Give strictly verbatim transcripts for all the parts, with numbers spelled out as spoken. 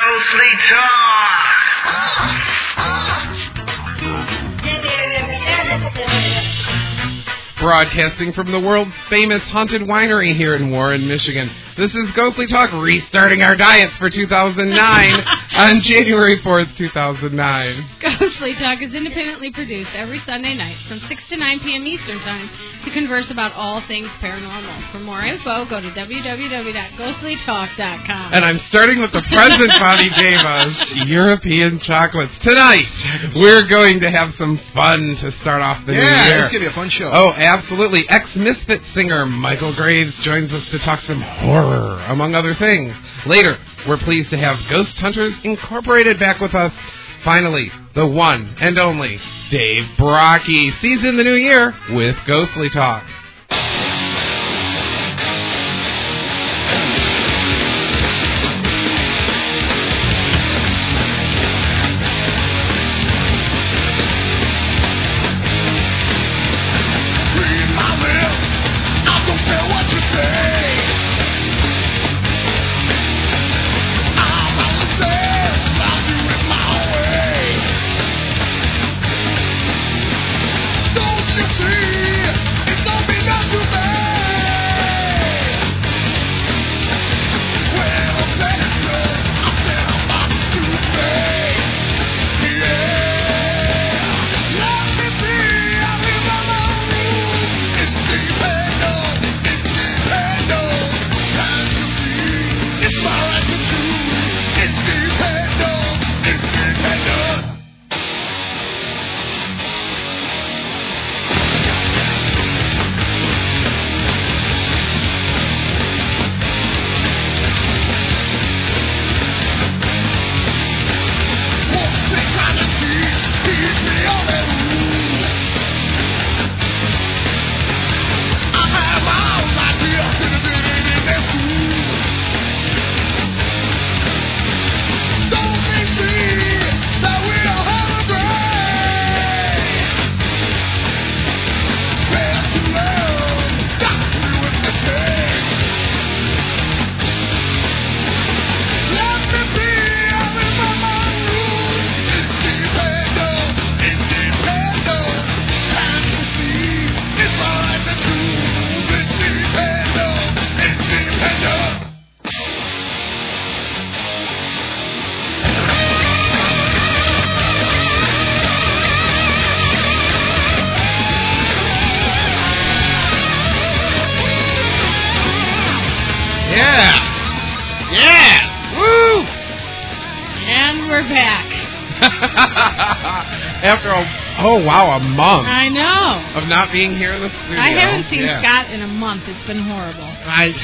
Ghostly Talk. Broadcasting from the world-famous Haunted Winery here in Warren, Michigan. This is Ghostly Talk, restarting our diets for two thousand nine on January fourth, two thousand nine. Ghostly Talk is independently produced every Sunday night from six to nine p.m. Eastern Time to converse about all things paranormal. For more info, go to w w w dot ghostly talk dot com. And I'm starting with the present Bonnie gave us, European chocolates. Tonight, we're going to have some fun to start off the yeah, new year. Yeah, it's going to be a fun show. Oh, absolutely. Ex-Misfit singer Michael Graves joins us to talk some horror, among other things. Later, we're pleased to have Ghost Hunters Incorporated back with us. Finally, the one and only Dave Brockie sees in the new year with Ghostly Talk. After a, oh wow, a month. I know. Of not being here in the studio. I haven't seen yeah. Scott in a month. It's been horrible. I,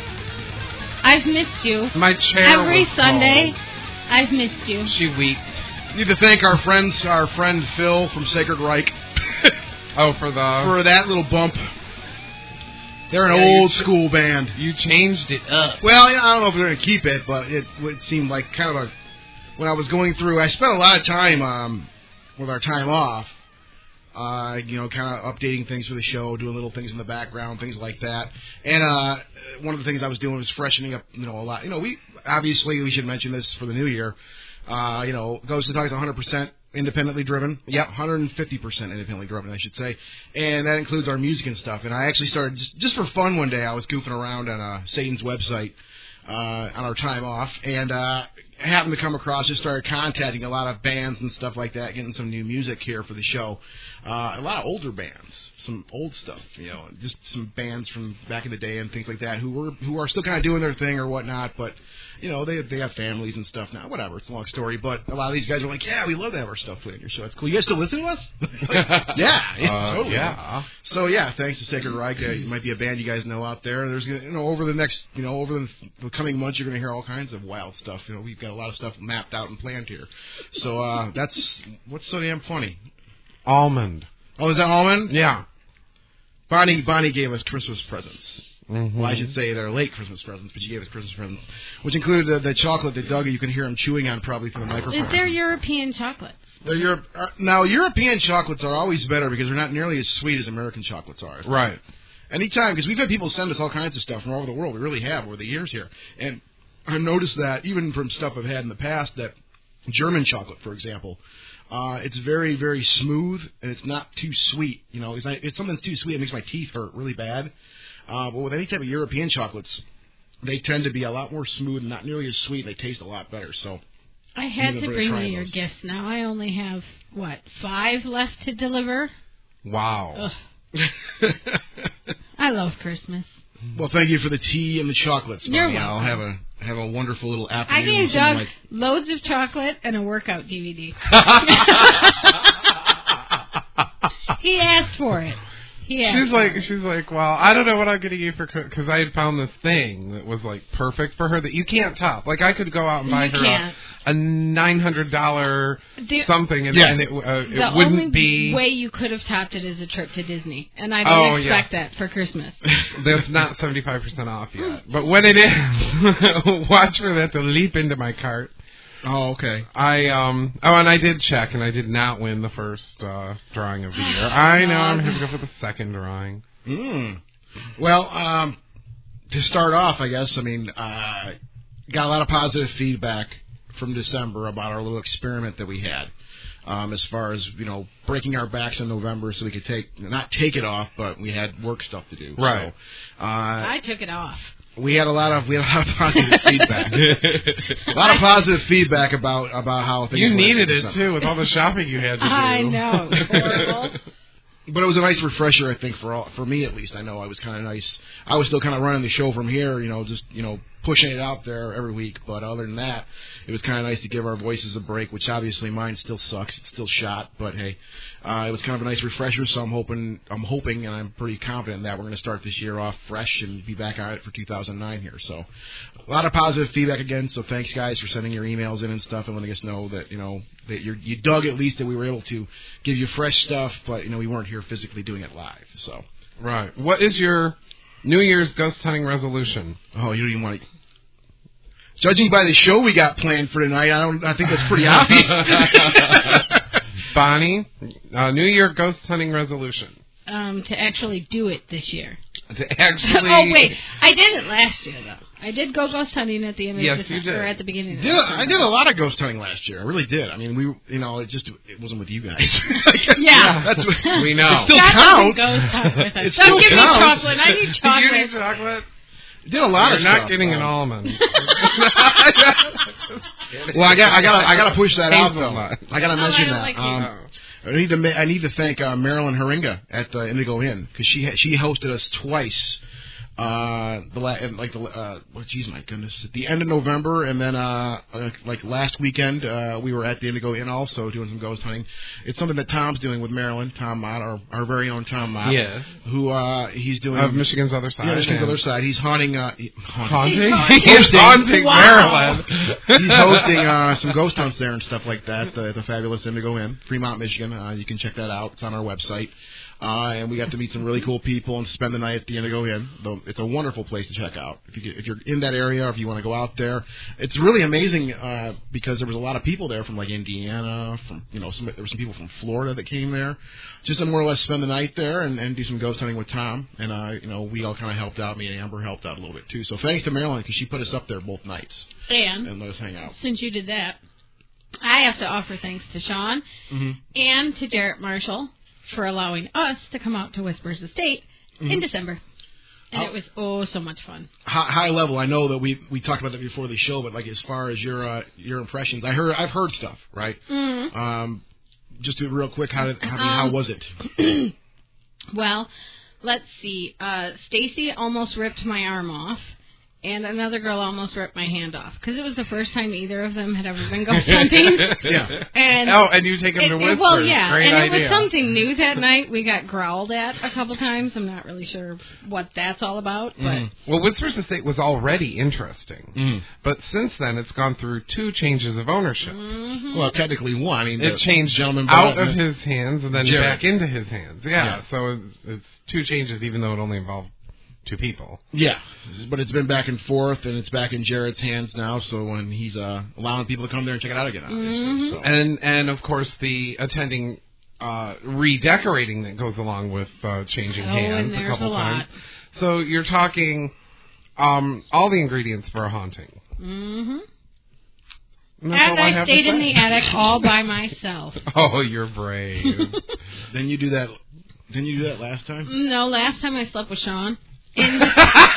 I've missed you. My chair Every was Sunday, cold. I've missed you. She weeped. Need to thank our friends, our friend Phil from Sacred Reich. Oh, for the... For that little bump. They're an yeah, old school band. You changed it up. Well, I don't know if we're going to keep it, but it, it seemed like kind of a... When I was going through, I spent a lot of time um, with our time off, uh, you know, kind of updating things for the show, doing little things in the background, things like that. And uh, one of the things I was doing was freshening up, you know, a lot. You know, we obviously, we should mention this for the new year. Uh, you know, Ghostly Talk is one hundred percent independently driven. Yep, one hundred fifty percent independently driven, I should say. And that includes our music and stuff. And I actually started, just, just for fun one day, I was goofing around on uh, Satan's website uh, on our time off. And uh, happened to come across, just started contacting a lot of bands and stuff like that, getting some new music here for the show. Uh, a lot of older bands, some old stuff, you know, just some bands from back in the day and things like that who were who are still kind of doing their thing or whatnot, but you know, they they have families and stuff now. Whatever, it's a long story, but a lot of these guys are like, yeah, we love to have our stuff played on your show. It's cool. You guys still listen to us? Like, yeah, yeah, uh, totally. Yeah. So yeah, thanks to Sacred Reich, uh, it might be a band you guys know out there. There's you know over the next you know over the, the coming months, you're going to hear all kinds of wild stuff. You know, we've got a lot of stuff mapped out and planned here. So uh, that's what's so damn funny. Almond. Oh, is that almond? Yeah. Bonnie Bonnie gave us Christmas presents. Mm-hmm. Well, I should say they're late Christmas presents, but she gave us Christmas presents, which included the, the chocolate that Doug, you can hear him chewing on probably through the microphone. Is there European chocolates? They're Europe, uh, now, European chocolates are always better because they're not nearly as sweet as American chocolates are. Right. Anytime, because we've had people send us all kinds of stuff from all over the world. We really have over the years here. And I noticed that even from stuff I've had in the past, that German chocolate, for example, uh, it's very, very smooth and it's not too sweet. You know, it's, not, it's something that's too sweet, it makes my teeth hurt really bad. Uh, but with any type of European chocolates, they tend to be a lot more smooth and not nearly as sweet. They taste a lot better. So I had to bring you your those. gifts. Now I only have, what, five left to deliver? Wow. I love Christmas. Well, thank you for the tea and the chocolates. You're Bonnie. welcome. I'll have a have a wonderful little I afternoon. gave with some of Doug my- loads of chocolate and a workout D V D. He asked for it. He asked She's for like, it. she's like, well, I don't know what I'm gonna get for because I had found this thing that was like perfect for her that you can't top. Like I could go out and buy You her can't. a, a nine hundred dollar The- something, and, Yeah. and it, uh, it The wouldn't only be. way you could have topped it is a trip to Disney, and I don't Oh, expect yeah. that for Christmas. That's not seventy-five percent off yet. But when it is, watch for that to leap into my cart. Oh, okay. I um oh, and I did check, and I did not win the first uh, drawing of the year. I know I'm going to go for the second drawing. Mm. Well, um, to start off, I guess, I mean, uh, got a lot of positive feedback from December about our little experiment that we had. Um, as far as, you know, breaking our backs in November so we could take, not take it off, but we had work stuff to do. Right. So, uh, I took it off. we had a lot of, we had a lot of positive feedback. A lot of positive feedback about, about how things You went needed in it, December. too, with all the shopping you had to do. I know. It was horrible. But it was a nice refresher, I think, for all, for me at least. I know I was kind of nice. I was still kind of running the show from here, you know, just, you know, pushing it out there every week. But other than that, it was kind of nice to give our voices a break, which obviously mine still sucks. It's still shot. But, hey, uh, it was kind of a nice refresher, so I'm hoping, I'm hoping and I'm pretty confident that we're going to start this year off fresh and be back on it for two thousand nine here. So a lot of positive feedback again, so thanks, guys, for sending your emails in and stuff and letting us know that, you know, that you're, you dug at least that we were able to give you fresh stuff, but, you know, we weren't here physically doing it live. So, Right. What is your New Year's ghost hunting resolution? oh, you don't even want to... Judging by the show we got planned for tonight, I don't. I think that's pretty obvious. Bonnie, uh, New Year ghost hunting resolution. Um, to actually do it this year. To actually. Oh, wait. I did it last year, though. I did go ghost hunting at the end of Yes, December, you did. or at the beginning of Did, December. I did a lot of ghost hunting last year. I really did. I mean, we, you know, it just it wasn't with you guys. Yeah. that's what, We know. It still Scott counts. doesn't ghost hunt with us. It Don't still give counts. me chocolate. I need chocolate. You need chocolate? Did a lot You're of not stuff. getting an um, almond. Well, I got, I got, I got to push that out though. Hazelnut. I got to Oh, I mention don't that. like um, Oh. I need to, ma- I need to thank uh, Marilyn Haringa at the Indigo Inn because she, ha- she hosted us twice. Uh, the la- like the uh, oh, geez, my goodness, at the end of November, and then uh, uh, like last weekend, uh, we were at the Indigo Inn also doing some ghost hunting. It's something that Tom's doing with Marilyn, Tom Mott, our, our very own Tom Mott. Yes. Who uh, he's doing Of Michigan's Other Side. Yeah, Michigan's and- Other Side. He's haunting. Uh, he- haunting. Haunting? He's He's haunting Wow. Maryland. He's hosting uh, some ghost hunts there and stuff like that. The, the fabulous Indigo Inn, Fremont, Michigan. Uh, you can check that out. It's on our website. Uh, and we got to meet some really cool people and spend the night at the Indigo Inn. Though it's a wonderful place to check out if you get, if you're in that area or if you want to go out there. It's really amazing uh, because there was a lot of people there from like Indiana, from you know some, there were some people from Florida that came there, just to more or less spend the night there and, and do some ghost hunting with Tom. And uh, you know we all kind of helped out. Me and Amber helped out a little bit too. So thanks to Marilyn because she put us up there both nights And and let us hang out. since you did that, I have to offer thanks to Sean Mm-hmm. and to Jarrett Marshall for allowing us to come out to Whispers Estate Mm-hmm. in December. And How- it was, oh, so much fun. High, high level. I know that we we talked about that before the show, but like as far as your uh, your impressions, I heard I've heard stuff, right? Mm. Um, just to, real quick, how did how, Um, how was it? Well, let's see. Uh, Stacy almost ripped my arm off, and another girl almost ripped my hand off because it was the first time either of them had ever been ghost hunting. Yeah. And Oh, and you take him it, to it- Whispers. well, yeah, Great and idea. it was something new that night. We got growled at a couple times. I'm not really sure what that's all about, but Mhm. Well, Whispers Estate was already interesting, Mhm. but since then it's gone through two changes of ownership. mhm. Well, technically one. I mean, It the changed gentleman out brought of it- his hands and then Jared. back into his hands. Yeah, Yeah. so it's, it's two changes, even though it only involved two people. Yeah, but it's been back and forth, and it's back in Jared's hands now. So when he's uh, allowing people to come there and check it out again, obviously. Mhm. So. And and of course the attending uh, redecorating that goes along with uh, changing Oh, hands and a there's couple a lot. times. So you're talking um, all the ingredients for a haunting. Mm-hmm. And, and I, I stayed in the attic all by myself. Oh, you're brave. Then you do that. Didn't you do that last time? No, last time I slept with Sean. In the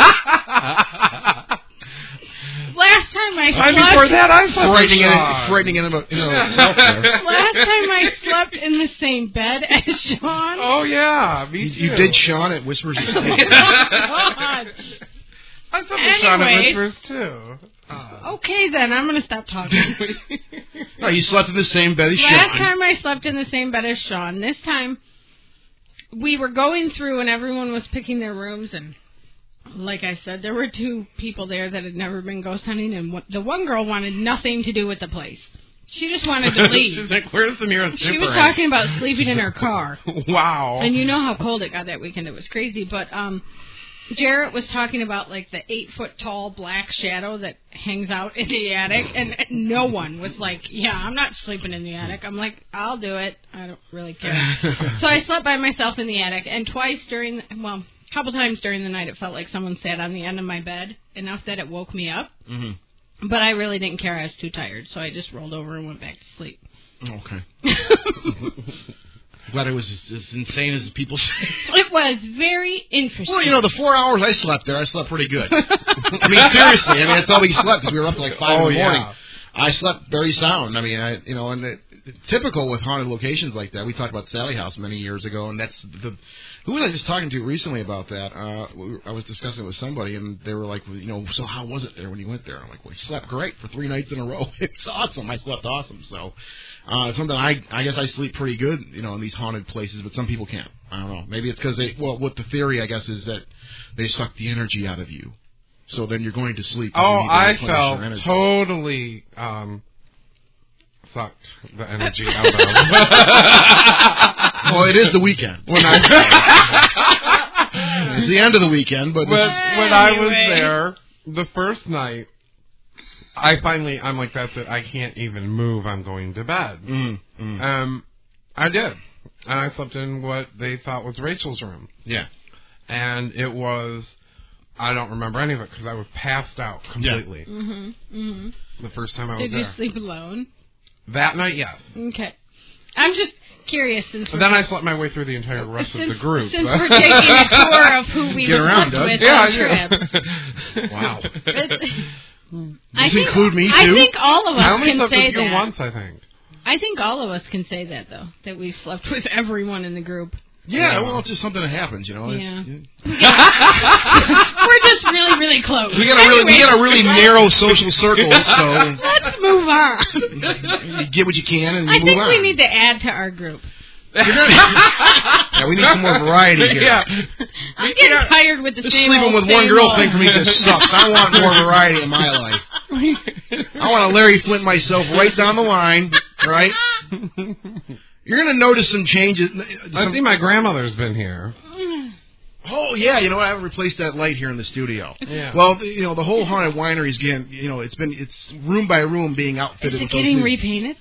Last time I slept... Right before that, I slept frightening with in, Sean. frightening in, in, in Last time I slept in the same bed as Sean. Oh, yeah, me you, too. you did Sean at Whispers of Sleep. Oh, God. I slept with Sean at Anyways. Whispers, too. Uh, Okay, then. I'm going to stop talking. No, you slept in the same bed as Sean. Last time I slept in the same bed as Sean. This time, we were going through and everyone was picking their rooms. And like I said, there were two people there that had never been ghost hunting. And the one girl wanted nothing to do with the place. She just wanted to leave. She's like, where's the nearest She super was talking about sleeping in her car. Wow. And you know how cold it got that weekend. It was crazy. But um, Jarrett was talking about, like, the eight-foot-tall black shadow that hangs out in the attic. And no one was like, yeah, I'm not sleeping in the attic. I'm like, I'll do it. I don't really care. So I slept by myself in the attic. And twice during, the, well, a couple times during the night, it felt like someone sat on the end of my bed enough that it woke me up. Mm-hmm. But I really didn't care. I was too tired. So I just rolled over and went back to sleep. Okay. Glad it was as, as insane as people say. It was very interesting. Well, you know, the four hours I slept there, I slept pretty good. I mean, seriously. I mean, that's all we slept because we were up to like five oh, in the morning. Yeah. I slept very sound. I mean, I you know, and it, typical with haunted locations like that. We talked about Sally House many years ago, and that's the. Who was I just talking to recently about that? Uh, we, I was discussing it with somebody, and they were like, you know, so how was it there when you went there? I'm like, well, I slept great for three nights in a row. It's awesome. I slept awesome. So, uh, it's something I, I guess I sleep pretty good, you know, in these haunted places, but some people can't. I don't know. Maybe it's because they, well, what the theory, I guess, is that they suck the energy out of you. So then you're going to sleep. Oh, you to I replenish felt your energy. totally um, sucked the energy out of. Well, it is the weekend. When I it's the end of the weekend, but when, this, when I was there the first night, I finally I'm like, that's it. I can't even move. I'm going to bed. mm, mm. Um, I did, and I slept in what they thought was Rachel's room. Yeah, and it was. I don't remember any of it because I was passed out completely. Yeah. Mm-hmm. Mm-hmm. The first time I was Did there. you sleep alone? That night, yes. Okay. I'm just curious since But then I slept my way through the entire rest since, of the group. Since we're taking a tour of who we Get around, slept Doug. with yeah, on I trips. Wow. Does Does this include me, too? I think all of us I only can slept say with you that. once, I think. I think all of us can say that, though, that we slept with everyone in the group. Yeah, well, it's just something that happens, you know. It's, Yeah. it, We're just really, really close. we got a really, we Anyway, got a really narrow social circle, so Let's move on. you get what you can and you I move think on. we need to add to our group. Yeah, we need some more variety here. Yeah. I'm getting tired with the This same sleeping old, with one same girl old. thing for me just sucks. I want more variety in my life. I want to Larry Flint myself right down the line, right? You're going to notice some changes. I Some, see my grandmother's been here. oh, yeah, you know what? I haven't replaced that light here in the studio. Yeah. Well, you know, the whole haunted winery is getting, you know, it's been, it's room by room being outfitted Is it with those getting new- repainted?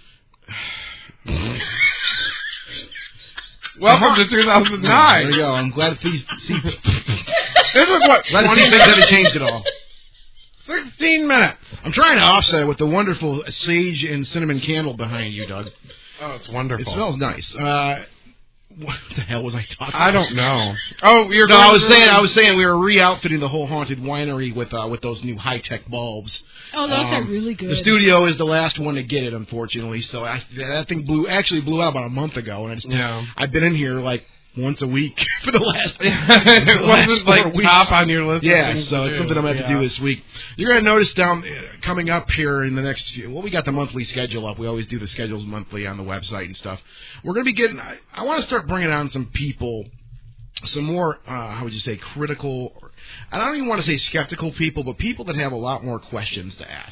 Welcome to two thousand nine. There you go. I'm glad to see. see It was what, glad to see twenty things haven't changed at all. sixteen minutes. I'm trying to offset it with the wonderful sage and cinnamon candle behind you, Doug. Oh, it's wonderful. It smells nice. Uh, what the hell was I talking about? I don't know. Oh, you're No, going I was through- saying I was saying we were re-outfitting the whole haunted winery with uh, with those new high-tech bulbs. Oh, those Um, are really good. The studio is the last one to get it, unfortunately. So I, that thing blew actually blew out about a month ago, and I just Yeah. I've been in here like once a week for the last. it the last wasn't four like weeks. top on your list. of Yeah, things so to it's do. something I'm going to have to Yeah. do this week. You're going to notice down uh, coming up here in the next few. Well, we got the monthly schedule up. We always do the schedules monthly on the website and stuff. We're going to be getting. I, I want to start bringing on some people, some more. Uh, how would you say critical? Or, I don't even want to say skeptical people, but people that have a lot more questions to ask.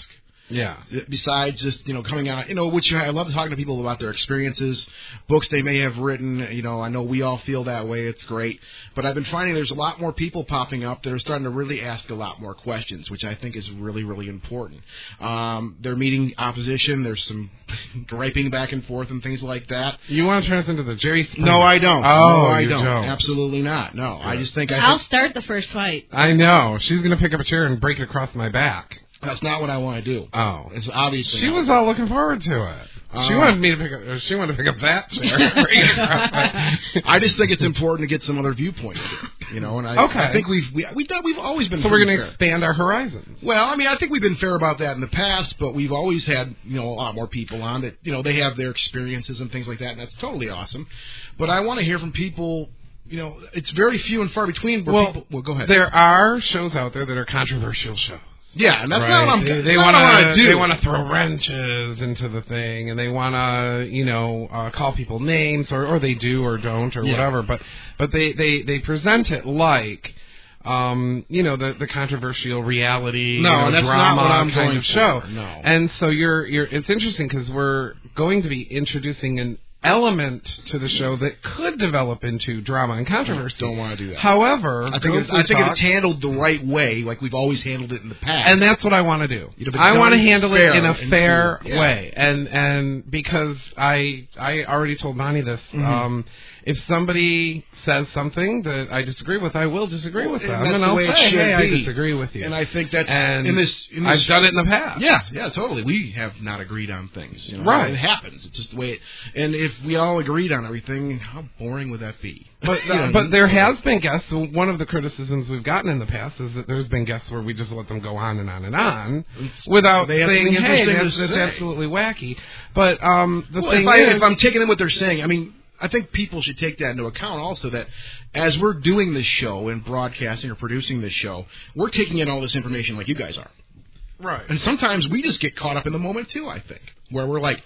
Yeah. Besides just, you know, coming out, you know, which I love talking to people about their experiences, books they may have written. You know, I know we all feel that way. It's great. But I've been finding there's a lot more people popping up that are starting to really ask a lot more questions, which I think is really, really important. Um, they're meeting opposition. There's some griping back and forth and things like that. You want to turn us into the Jerry Springer? No, I don't. Oh, no, I you don't. don't. Absolutely not. No, I just think I I'll think start the first fight. I know. She's going to pick up a chair and break it across my back. that's not what I want to do. Oh. It's obviously She not. was all looking forward to it. Uh, she wanted me to pick up. She wanted to pick up that chair. Break it across my- I just think it's important to get some other viewpoints, you know. And I, Okay. I think we've we, we we've always been. So we're pretty going to fair. expand our horizons. Well, I mean, I think we've been fair about that in the past, but we've always had, you know, a lot more people on that, you know, they have their experiences and things like that, and that's totally awesome. But I want to hear from people, you know, it's very few and far between where Well, people... Well, go ahead. There are shows out there that are controversial shows. Yeah, and that's right? not what I'm They, that's they not want what I wanna to. do. They want to throw wrenches into the thing, and they want to, you know, uh, call people names, or, or they do or don't, or Yeah. whatever. But but they, they, they present it like, um, you know, the the controversial reality, No, you know, and that's drama not what I'm kind going of show. for, no. And so you're you're. It's interesting because we're going to be introducing an element to the show that could develop into drama and controversy. Don't want to do that. However, I think, it's, Ghostly I think if Talk- it's handled the right way, like we've always handled it in the past. and that's what I want to do. You know, if it's I want to done handle fair it in a and fair cool, yeah. way, and and because I I already told Bonnie this. Mhm. Um, if somebody says something that I disagree with, I will disagree with And them, that's and the I'll way it say, should hey, I be. disagree with you. And I think that's and in this. In this I've done it in the past. Yeah, yeah, totally. We have not agreed on things. You know? Right. It happens. It's just the way it... And if we all agreed on everything, how boring would that be? But You know, but there has been guests. One of the criticisms we've gotten in the past is that there's been guests where we just let them go on and on and on without They have saying, something "Hey, interesting that's, to that's say." absolutely wacky." But um, the Well, thing if, I, is, if I'm taking in what they're saying, I mean, I think people should take that into account also, that as we're doing this show and broadcasting or producing this show, we're taking in all this information like you guys are. right. And sometimes we just get caught up in the moment, too, I think, where we're like,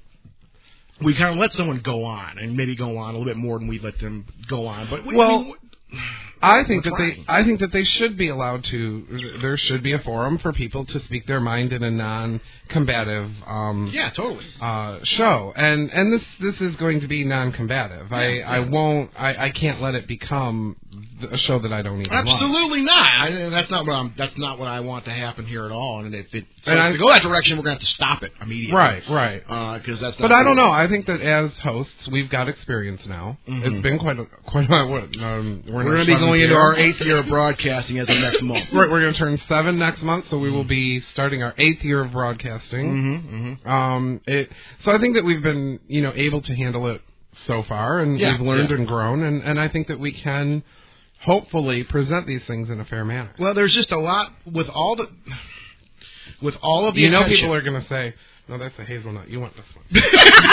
we kind of let someone go on and maybe go on a little bit more than we let them go on. But we, Well, we, I think that We're they, trying. I think that they should be allowed to. There should be a forum for people to speak their mind in a non-combative um, yeah, totally. uh, show, and and this this is going to be non-combative. I, Yeah, I yeah. won't. I, I can't let it become a show that I don't even like. Absolutely not. I, that's not what I'm. That's not what I want to happen here at all. And if it And I- starts to go that direction, we're going to have to stop it immediately. Right, right. Because that's. But not I don't cool. know. I think that as hosts, we've got experience now. Mhm. It's been quite a, quite a, what, um, we're, We're going to be going into our eighth year of broadcasting as of next month. Right, we're going to turn seven next month, so we will be starting our eighth year of broadcasting. Mm-hmm, mm-hmm. Um, it, so I think that we've been, you know, able to handle it so far, and Yeah, we've learned yeah. and grown, and, and I think that we can hopefully present these things in a fair manner. Well, there's just a lot with all the with all of the You know, attention. people are going to say, "No, that's a hazelnut. You want this one." This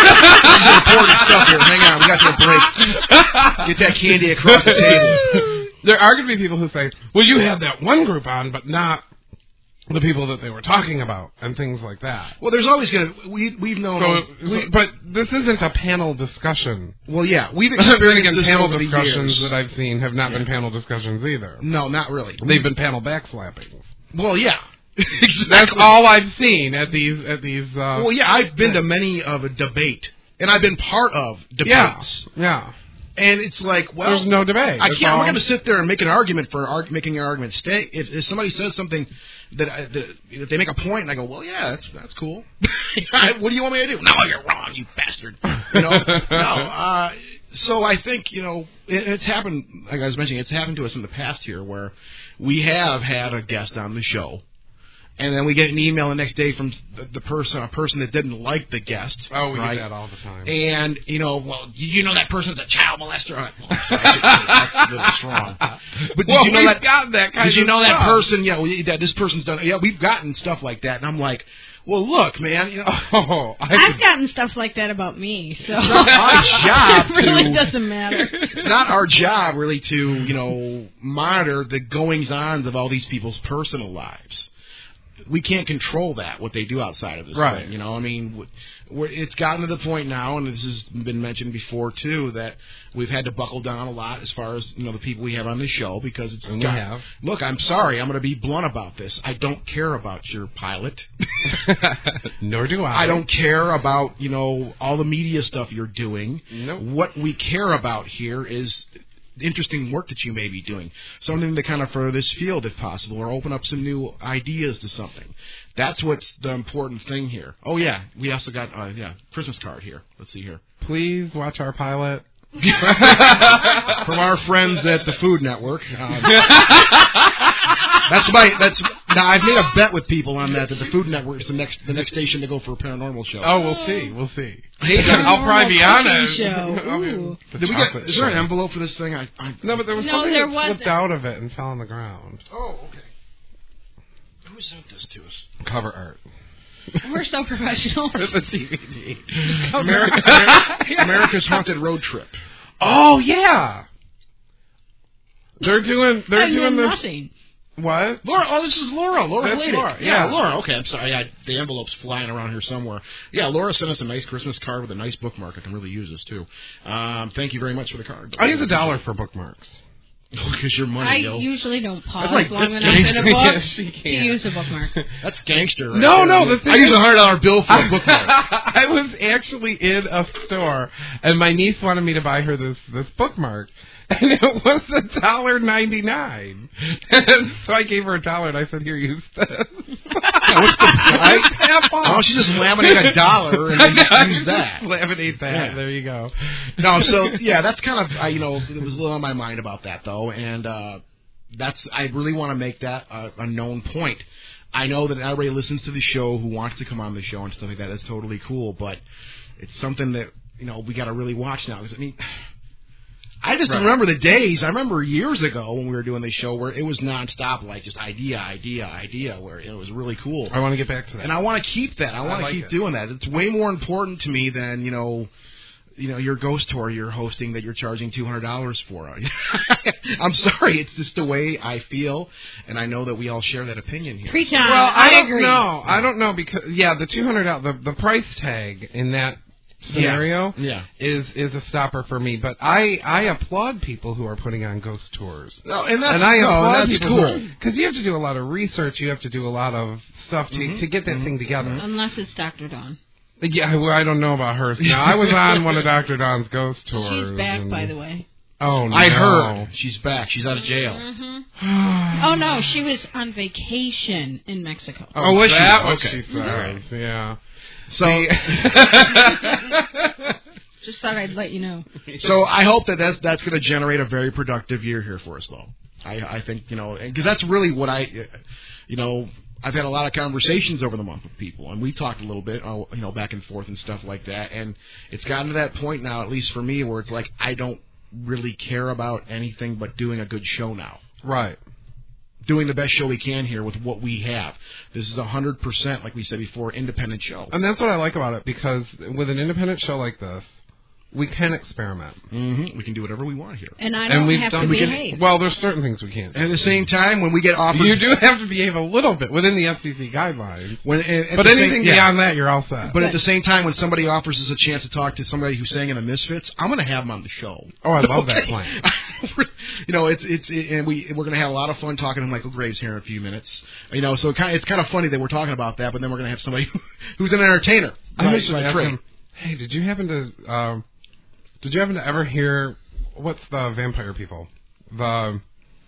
is important stuff here. Hang on, we got to a break. Get that candy across the table. There are going to be people who say, "Well, you had that one group on, but not the people that they were talking about," and things like that. Well, there's always going to we we've known. So, we, so- but this isn't a panel discussion. well, yeah, we've Then experienced again, this panel over the discussions years. that I've seen have not Yeah. been panel discussions either. No, not really. They've been panel backslapping. Well, yeah, exactly. That's all I've seen at these at these. Uh, Well, yeah, I've been to many of a debate, and I've been part of yeah, debates, yeah. and it's like, well, There's no debate. I That's can't. I'm all- not going to sit there and make an argument for arg- making an argument. Stay. If, if somebody says something that, I, that if they make a point, and I go, well, yeah, that's that's cool. What do you want me to do? No, you're wrong, you bastard. You know, no. Uh, so I think you know it, it's happened. Like I was mentioning, it's happened to us in the past here, where we have had a guest on the show. And then we get an email the next day from the, the person, a person that didn't like the guest. Oh, we right? get that all the time. And, you know, well, you you know that person's a child molester. Well, I'm sorry, I should- that's a little strong. But did well, you know we've that? gotten that kind Did you of know that stuff. person? You know, we- that this person's done. Yeah, we've gotten stuff like that, and I'm like, well, look, man, you know, Oh, I I've could, gotten stuff like that about me, so It's not my job it really to- doesn't matter. it's not our job really to, you know, monitor the goings-ons of all these people's personal lives. we can't control that, what they do outside of this right. thing. You know, I mean, we're, it's gotten to the point now, and this has been mentioned before too, that we've had to buckle down a lot as far as you know the people we have on the show because it's. And got, we have. Look, I'm sorry, I'm going to be blunt about this. I don't care about your pilot. Nor do I. I don't care about you know all the media stuff you're doing. Nope. What we care about here is interesting work that you may be doing, something to kind of further this field if possible, or open up some new ideas to something. That's what's the important thing here. Oh yeah, we also got uh, yeah Christmas card here. Let's see here. Please watch our pilot. From our friends at the Food Network. Um, that's my that's now I've made a bet with people on that that the Food Network is the next the next station to go for a paranormal show. Oh, we'll see, we'll see. Hey, I'll probably be on it. Show. The Did we get, chocolate is there an show. envelope for this thing? I, I No, but there was No, something there that wasn't. slipped out of it and fell on the ground. Oh, okay. Who sent this to us? Cover art. We're so professional. It's a D V D. America, America, America's Haunted Road Trip. Oh yeah. They're doing. They're I doing know this. nothing. What? Laura, oh, this is Laura. Laura That's Vladic. Laura, Yeah. yeah. Laura. Okay, I'm sorry. I, the envelope's flying around here somewhere. Yeah, Laura sent us a nice Christmas card with a nice bookmark. I can really use this too. Um, thank you very much for the card. I use a dollar for bookmarks. Because your money, I yo. usually don't pause like- long that's enough in a gangster. book Yes, she to can. use a bookmark. That's gangster. Right No, there. no, the thing I use is- a hundred dollar bill for a bookmark. I was actually in a store, and my niece wanted me to buy her this this bookmark, and it was a dollar ninety nine. And so I gave her a dollar, and I said, "Here, use this." Yeah, what's the Right? Half off. Why don't you just laminate a dollar and then just use that? Laminate that. Yeah. There you go. No, so yeah, that's kind of I, you know it was a little on my mind about that though, and uh, that's I really want to make that a, a known point. I know that everybody listens to the show who wants to come on the show and stuff like that. That's totally cool, but it's something that you know we got to really watch now. Because I mean, I just Right. remember the days. I remember years ago when we were doing the show where it was nonstop, like just idea, idea, idea, where it was really cool. I want to get back to that. And I want to keep that. I want to like keep it. doing that. It's way more important to me than you know, you know, your ghost tour you're hosting that you're charging two hundred dollars for. I'm sorry, it's just the way I feel, and I know that we all share that opinion here. Preach on. Well, I, I don't agree. know. I don't know because yeah, the two hundred dollars, the the price tag in that scenario Yeah. is is a stopper for me. But I I applaud people who are putting on ghost tours. No, and that's and I no, applaud and that's people cool. because you have to do a lot of research. You have to do a lot of stuff to Mhm. to get that Mhm. thing together. Unless it's Doctor Dawn. Yeah, well, I don't know about hers. Now I was on one of Doctor Don's ghost tours. She's back, and- by the way. Oh no! I heard she's back. She's out of jail. Mm-hmm. Oh, no, she was on vacation in Mexico. Oh, was she? that what Okay. she says? Yeah. So, Just thought I'd let you know. so I hope that that's that's going to generate a very productive year here for us, though. I I think you know because that's really what I, you know. I've had a lot of conversations over the month with people, and we talked a little bit, uh, you know, back and forth and stuff like that. And it's gotten to that point now, at least for me, where it's like I don't really care about anything but doing a good show now. Right. Doing the best show we can here with what we have. This is a hundred percent, like we said before, independent show. And that's what I like about it because with an independent show like this, we can experiment. Mm-hmm. We can do whatever we want here. And I And don't we've have done. to we can- behave. well, there's certain things we can't. And at the same time, when we get offered, You do have to behave a little bit within the F C C guidelines. when, at But the same- anything yeah. beyond that, you're all set. But at the same time, when somebody offers us a chance to talk to somebody who sang in the Misfits, I'm going to have them on the show. Oh, I love that Okay? plan. You know, it's it's it, and we we're going to have a lot of fun talking to Michael Graves here in a few minutes. You know, so it kind of, it's kind of funny that we're talking about that, but then we're going to have somebody who's an entertainer. I by- mentioned by ask trade. him, hey, did you happen to um, did you happen to ever hear what's the vampire people? The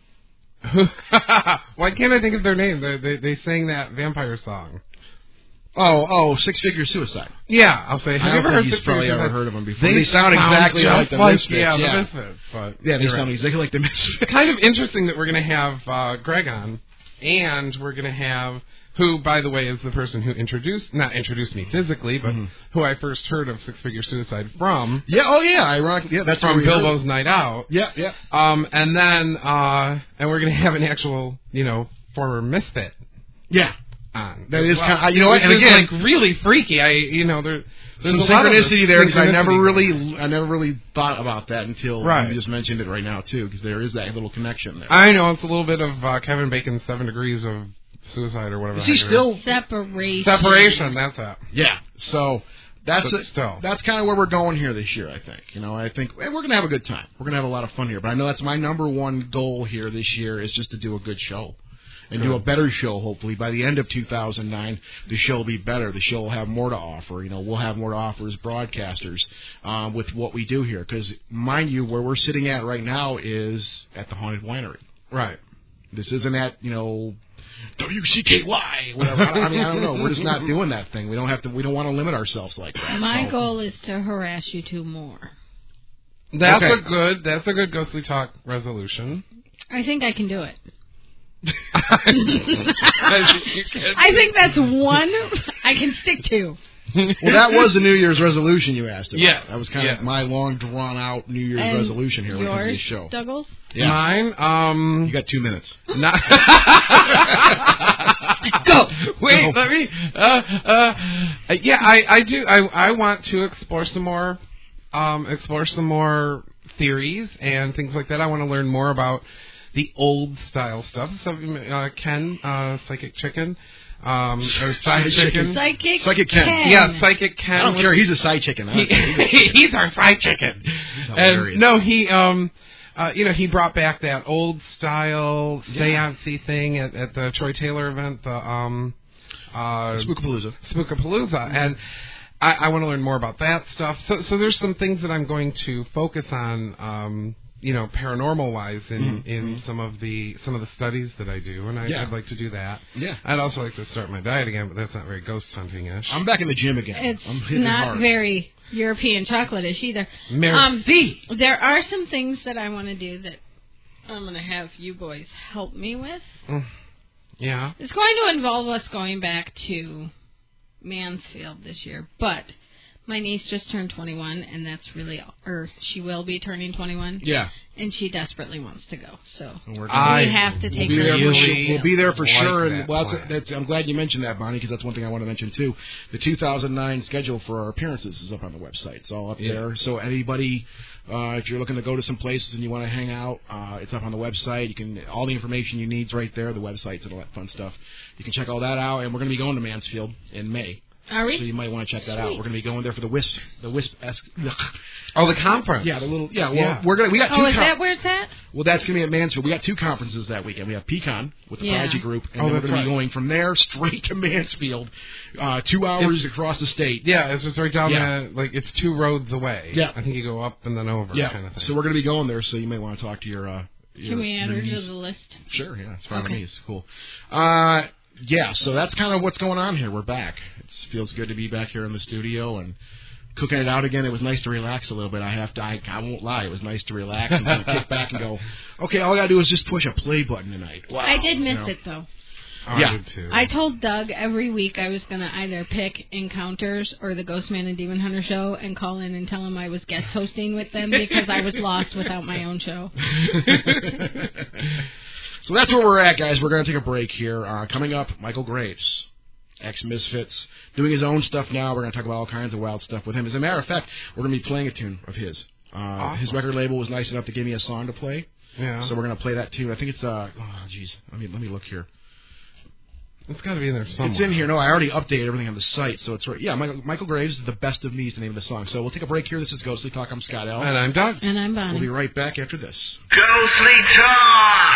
why can't I think of their name? They they, they sang that vampire song. Oh, oh, Six Figure Suicide. Yeah, I'll say. Have I you don't ever think heard he's Six probably Figure ever Suicide? heard of them before. They, sound sound exactly just like the like, Misfits. Yeah, Yeah, the Misfits. But yeah, they you're sound right. exactly like the Misfits. Kind of interesting that we're going to have uh, Greg on, and we're going to have who, by the way, is the person who introduced not introduced me physically, but Mhm. who I first heard of Six Figure Suicide from. Yeah, oh yeah, ironic. Yeah, that's From where we heard. Bilbo's Night Out. Yeah, yeah. Um, and then uh, and we're going to have an actual, you know, former Misfit Yeah. on. That as is well. kind of, you know what, Which and is, again, like really freaky. I, you know, there, there's some a lot of this synchronicity there because I never synchronicity really, I never really thought about that until Right. you just mentioned it right now too, because there is that little connection there. I know it's a little bit of uh, Kevin Bacon's Seven Degrees of suicide or whatever. Is the he heck it still Separation. Separation, that's it. Yeah. So that's But it. still. That's kind of where we're going here this year, I think. You know, I think and we're gonna have a good time. We're gonna have a lot of fun here. But I know that's my number one goal here this year is just to do a good show. And do a better show, hopefully. By the end of two thousand nine, the show will be better. The show will have more to offer. You know, we'll have more to offer as broadcasters um, with what we do here. Because, mind you, where we're sitting at right now is at the Haunted Winery. Right. This isn't at, you know, W C K Y, whatever. I mean, I don't know. We're just not doing that thing. We don't have to. We don't want to limit ourselves like that. My so. goal is to harass you two more. That's Okay. a good. That's a good Ghostly Talk resolution. I think I can do it. You can- I think that's one I can stick to. Well, that was the New Year's resolution you asked about. Yeah. That was kind Yeah. of my long, drawn-out New Year's And resolution here when it comes to yours, this show. Douglas? Yeah. Mine. Um. You got two minutes. Not Go. Wait, Go. let me. Uh, uh, yeah, I, I do. I, I want to explore some more, um, explore some more theories and things like that. I want to learn more about the old style stuff. So, uh, Ken, uh, Psychic Chicken, um, or Side Psychic Chicken. Psychic, Psychic Ken. Ken. Yeah, Psychic Ken. I don't was- care. He's a side chicken. I He, don't care. He's a chicken. he's our side chicken. He's hilarious. And no, he um, uh, you know, he brought back that old style Yeah. seance-y thing at, at the Troy Taylor event, the um, uh, Spookapalooza. Spookapalooza, and I, I want to learn more about that stuff. So, so there's some things that I'm going to focus on, um, you know, paranormal-wise in, Mhm, in mhm. some of the some of the studies that I do, and I, Yeah. I'd like to do that. Yeah. I'd also like to start my diet again, but that's not very ghost hunting-ish. I'm back in the gym again. It's I'm hitting not hard. very European chocolate-ish either. Merci. Um, there are some things that I want to do that I'm going to have you boys help me with. Mm. Yeah. It's going to involve us going back to Mansfield this year, but my niece just turned twenty-one, and that's really, or she will be turning twenty-one, Yeah. and she desperately wants to go. So And we're I we have to We'll take be her. there for really sure. We'll be there for like sure. that And well, that's, plan. that's, I'm glad you mentioned that, Bonnie, because that's one thing I want to mention too. The two thousand nine schedule for our appearances is up on the website. It's all up Yeah. there. So anybody, uh, if you're looking to go to some places and you want to hang out, uh, it's up on the website. You can all the information you need is right there. The websites and all that fun stuff. You can check all that out. And we're going to be going to Mansfield in May. Are we? So you might want to check that out. Sweet. We're going to be going there for the Wisp, the Wisp. Oh, the conference. Yeah, the little. Yeah, well, Yeah. we're gonna. We got two. Oh, is con- that where it's at? Well, that's going to be at Mansfield. We got two conferences that weekend. We have Pecan with the Yeah. Prodigy Group, and Oh, then we're that's going to be right. going from there straight to Mansfield, uh, two hours across the state. Yeah, it's just right down Yeah. the, like, it's two roads away. Yeah. I think you go up and then over Yeah, kind of thing. so we're going to be going there, so you may want to talk to your. Uh, your Can we add your her to niece. the list? Sure, yeah, it's fine with Okay. me. It's cool. Uh, yeah, so that's kind of what's going on here. We're back. It feels good to be back here in the studio and cooking it out again. It was nice to relax a little bit. I have to. I, I won't lie. It was nice to relax and kind of kick back and go, okay, all I got to do is just push a play button tonight. Wow. I did miss You know? it, though. Oh, yeah. I did too. I told Doug every week I was going to either pick Encounters or the Ghostman and Demon Hunter show and call in and tell him I was guest hosting with them because I was lost without my own show. So that's where we're at, guys. We're going to take a break here. Uh, coming up, Michael Graves, ex-Misfits, doing his own stuff now. We're going to talk about all kinds of wild stuff with him. As a matter of fact, we're going to be playing a tune of his. Uh, Awesome. His record label was nice enough to give me a song to play, yeah. so we're going to play that tune. I think it's uh, oh jeez, let me let me look here. It's got to be in there somewhere. It's in here. No, I already updated everything on the site, so it's right. Yeah, Michael, Michael Graves, The Best of Me is the name of the song. So we'll take a break here. This is Ghostly Talk. I'm Scott L. And I'm Doug. And I'm Bonnie. We'll be right back after this. Ghostly Talk!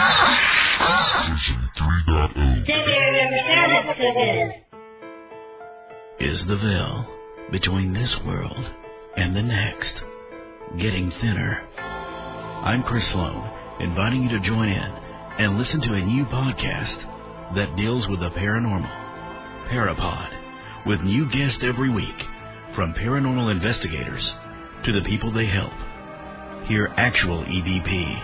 Is the veil between this world and the next getting thinner? I'm Chris Sloan, inviting you to join in and listen to a new podcast that deals with the paranormal, Parapod, with new guests every week, from paranormal investigators to the people they help. Hear actual E V P.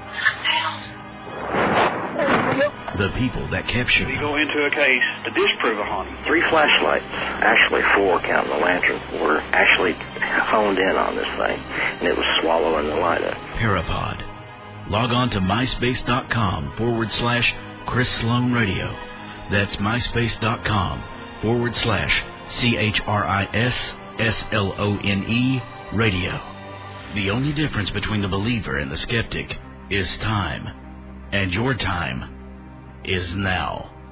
The people that kept You shooting. go into a case to disprove a haunting. Three flashlights, actually four counting the lantern, were actually honed in on this thing, and it was swallowing the light up. Parapod. Log on to myspace.com forward slash Chris Sloan Radio. That's myspace.com forward slash C H R I S S L O N E Radio. The only difference between the believer and the skeptic is time. And your time is now.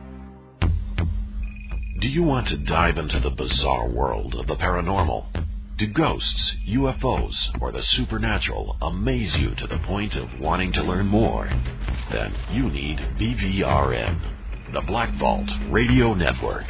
Do you want to dive into the bizarre world of the paranormal? Do ghosts, U F Os, or the supernatural amaze you to the point of wanting to learn more? Then you need B V R N, the Black Vault Radio Network.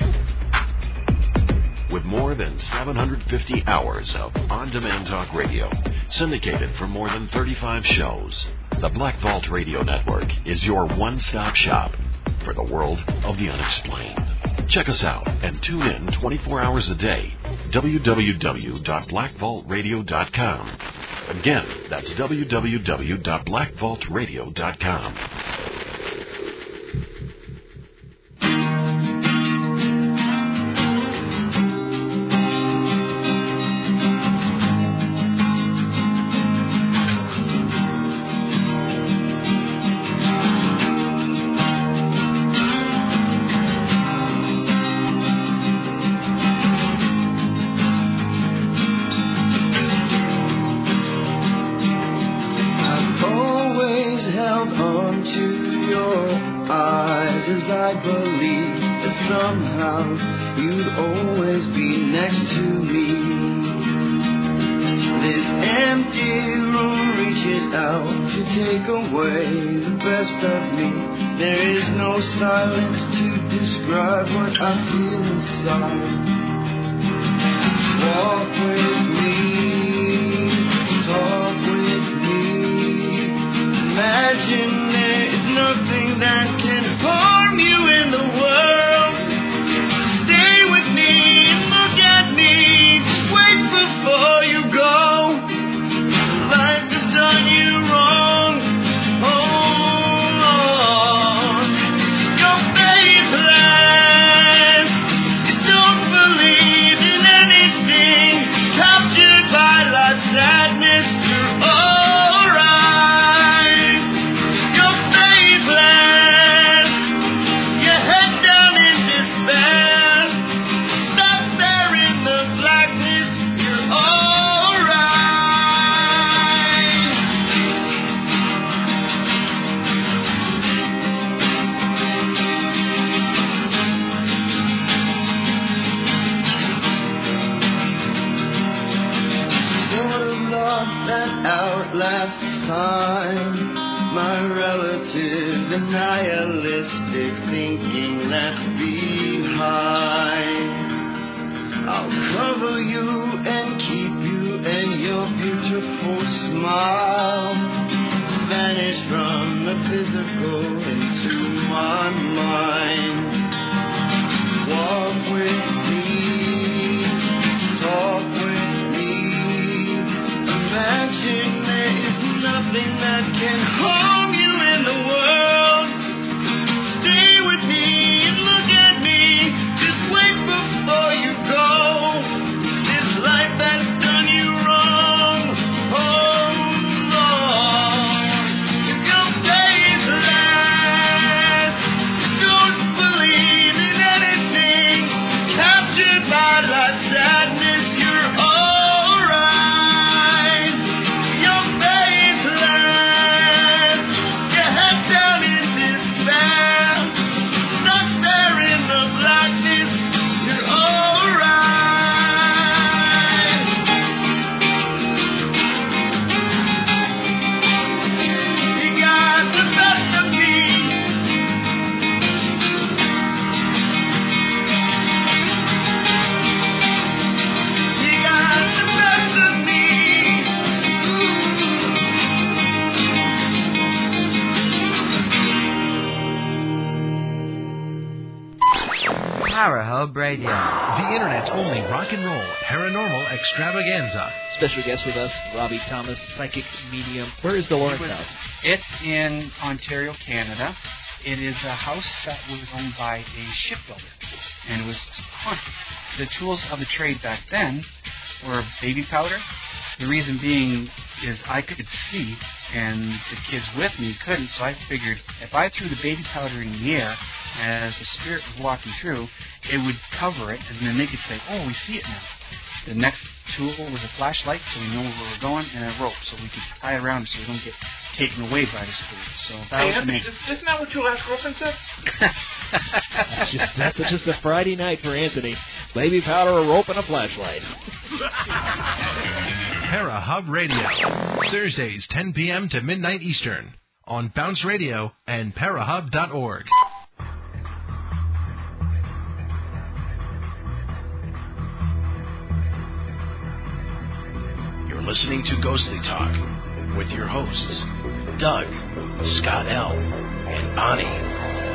With more than seven hundred fifty hours of on-demand talk radio, syndicated for more than thirty-five shows, the Black Vault Radio Network is your one-stop shop for the world of the unexplained. Check us out and tune in twenty-four hours a day. w w w dot black vault radio dot com. Again, that's w w w dot black vault radio dot com. Radio. The Internet's only rock and roll paranormal extravaganza. Special guest with us, Robbie Thomas, psychic medium. Where is the Lawrence House? It's in Ontario, Canada. It is a house that was owned by a shipbuilder. And it was haunted. The tools of the trade back then were baby powder. The reason being is I could see, and the kids with me couldn't, so I figured if I threw the baby powder in the air, as the spirit was walking through, it would cover it, and then they could say, oh, we see it now. The next tool was a flashlight, so we know where we're going, and a rope, so we can tie it around so we don't get taken away by the spirit. So that hey, was the Anthony, main. isn't that what your last girlfriend said? That's just, that's just a Friday night for Anthony. Baby powder, a rope, and a flashlight. Para Hub Radio, Thursdays, ten p.m. to midnight Eastern, on Bounce Radio and parahub dot org. You're listening to Ghostly Talk with your hosts, Doug, Scott L., and Bonnie.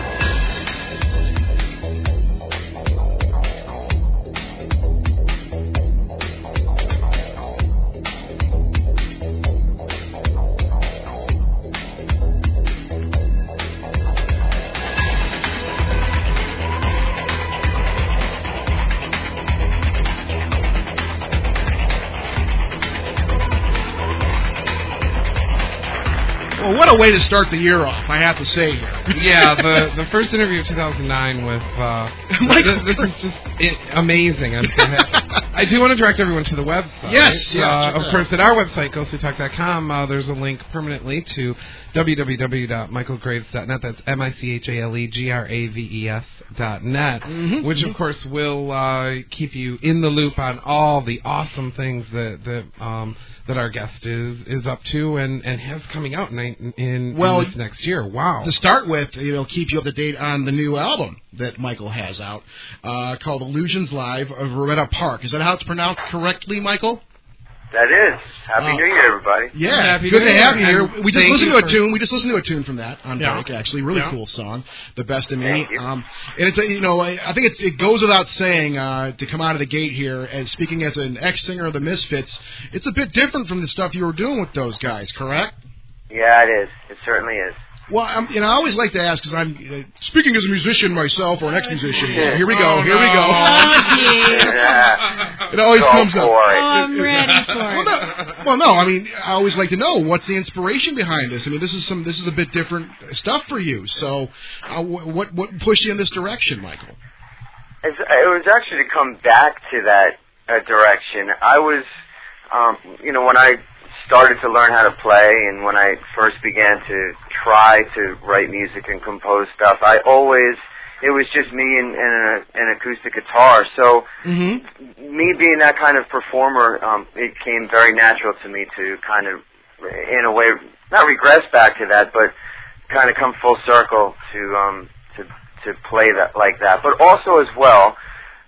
Well, what a way to start the year off, I have to say here. Yeah, the the first interview of two thousand nine with uh, this, this is just it, amazing. I'm so happy. I do want to direct everyone to the website. Yes, yes. Uh, of course, at our website, ghostly talk dot com, uh, there's a link permanently to w w w dot michael graves dot net. That's M I C H A L E G R A V E S dot net, mm-hmm, which, mm-hmm. of course, will uh, keep you in the loop on all the awesome things that that um, that our guest is is up to and, and has coming out in, in, well, in this next year. Wow. To start with, it'll keep you up to date on the new album that Michael has out uh, called Illusions Live of Rowetta Park. Is that how it's pronounced correctly, Michael? That is. Happy uh, New Year, everybody. Yeah, Happy good New to Year. have you here. And we just thank listened you to a for... tune. We just listened to a tune from that on yeah. break. Actually, really yeah. cool song, "The Best of Me." Thank you. Um, and it's a, you know, I, I think it's, it goes without saying uh, to come out of the gate here, as speaking as an ex-singer of the Misfits, it's a bit different from the stuff you were doing with those guys. Correct? Yeah, it is. It certainly is. Well, I'm, you know, I always like to ask because I'm uh, speaking as a musician myself or an ex-musician. Yeah. Here we go. Oh, here we no. go. Oh, geez. Yeah. It always Go comes for up. it. Oh, I'm ready for Well it. no, well, no. I mean, I always like to know what's the inspiration behind this. I mean, this is some, this is a bit different stuff for you. So, uh, what what pushed you in this direction, Michael? It's, it was actually to come back to that uh, direction. I was, um, you know, when I started to learn how to play and when I first began to try to write music and compose stuff, I always, it was just me and, and a, an acoustic guitar. So mm-hmm. me being that kind of performer, um, it came very natural to me to kind of, in a way, not regress back to that, but kind of come full circle to um, to to play that like that. But also as well,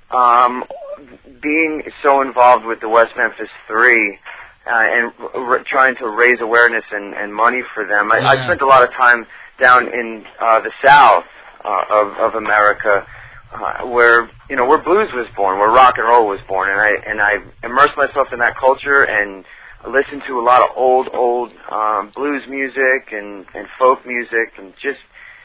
um, being so involved with the West Memphis Three. Uh, and r- trying to raise awareness and, and money for them. I, yeah. I spent a lot of time down in uh, the South uh, of, of America, uh, where you know where blues was born, where rock and roll was born, and I and I immersed myself in that culture and listened to a lot of old old um, blues music and, and folk music, and just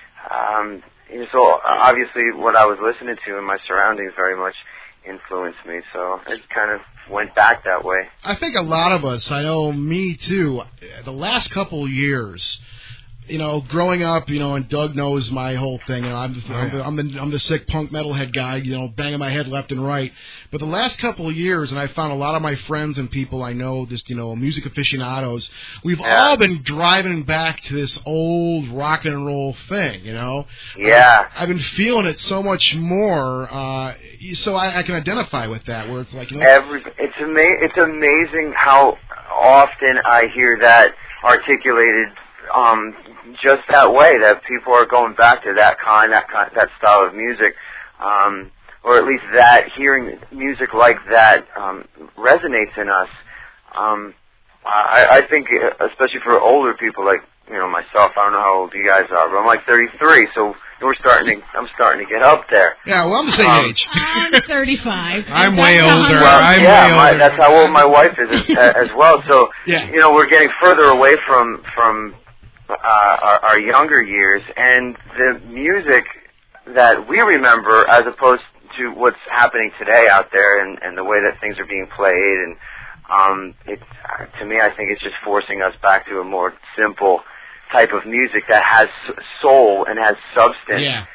um, you know, so obviously what I was listening to in my surroundings very much influenced me. So it kind of went back that way. I think a lot of us, I know me too, the last couple years, you know, growing up, you know, and Doug knows my whole thing. You know, I'm, the, I'm, the, I'm, the, I'm the sick punk metalhead guy, you know, banging my head left and right. But the last couple of years, and I found a lot of my friends and people I know, just, you know, music aficionados, we've yeah. all been driving back to this old rock and roll thing, you know? Yeah. I've, I've been feeling it so much more, uh, so I, I can identify with that, where it's like, you know... Every, it's, ama- it's amazing how often I hear that articulated um, just that way, that people are going back to that kind, that kind, that style of music, um, or at least that hearing music like that um, resonates in us. Um, I, I think, especially for older people like you know myself, I don't know how old you guys are, but I'm like thirty-three, so we're starting. To, I'm starting to get up there. Yeah, well, I'm the same um, age. I'm thirty-five. I'm way older. Well, I'm yeah, way my, older. that's how old my wife is as, as well. So yeah. you know, we're getting further away from from uh, our, our younger years, and the music that we remember, as opposed to what's happening today out there, and, and the way that things are being played, and um, it to me, I think it's just forcing us back to a more simple type of music that has soul and has substance yeah.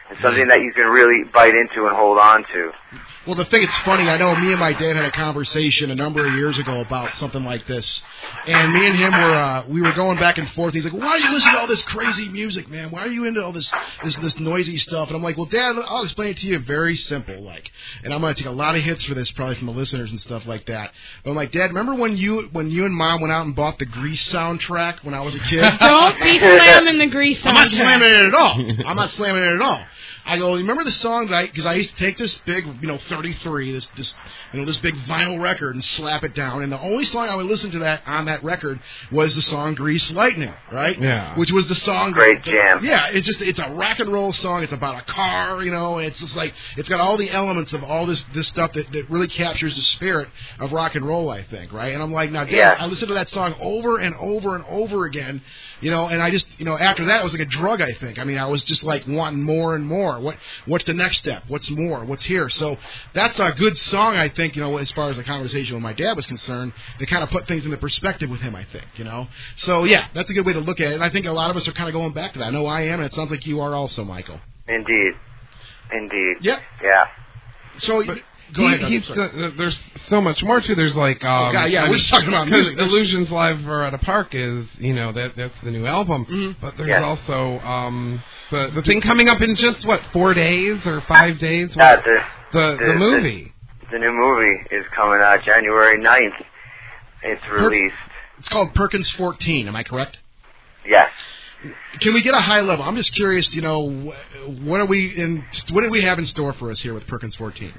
and something that you can really bite into and hold on to. Well, the thing it's funny, I know me and my dad had a conversation a number of years ago about something like this, and me and him were uh, we were going back and forth. He's like, "Why are you listening to all this crazy music, man? Why are you into all this this this noisy stuff?" And I'm like, "Well, Dad, I'll explain it to you very simple, like." And I'm going to take a lot of hits for this, probably from the listeners and stuff like that. But I'm like, Dad, remember when you when you and Mom went out and bought the Grease soundtrack when I was a kid? Don't be slamming the Grease soundtrack. I'm not slamming it at all. I'm not slamming it at all. I go, remember the song that I, because I used to take this big, you know, thirty-three, this, this, you know, this big vinyl record and slap it down, and the only song I would listen to that on that record was the song "Grease Lightning," right? Yeah. Which was the song. Great that, jam. Yeah, it's just, it's a rock and roll song. It's about a car, you know, and it's just like, it's got all the elements of all this, this stuff that, that really captures the spirit of rock and roll, I think, right? And I'm like, now, Dad, Yeah. I listened to that song over and over and over again, you know, and I just, you know, after that, it was like a drug, I think. I mean, I was just like wanting more and more. What, what's the next step? What's more? What's here? So that's a good song, I think, you know, as far as the conversation with my dad was concerned. They kind of put things into perspective with him, I think, you know. So, yeah, that's a good way to look at it. And I think a lot of us are kind of going back to that. I know I am, and it sounds like you are also, Michael. Indeed. Indeed. Yep. Yeah. So, But go he, ahead. I'm he's, sorry. uh, there's so much more too. There's like, um, Oh, God, yeah, I we're mean, just talking about 'cause music. There's- Illusions Live or at a Park is, you know, that that's the new album. Mhm. But there's Yes. also um, the the thing coming up in just what four days or five days. Yeah, What- the, the, the the- movie. the new movie is coming out January ninth. It's released. It's called Perkins fourteen, am I correct? Yes. Can we get a high level? I'm just curious, you know, wh- what are we in? What do we have in store for us here with Perkins fourteen?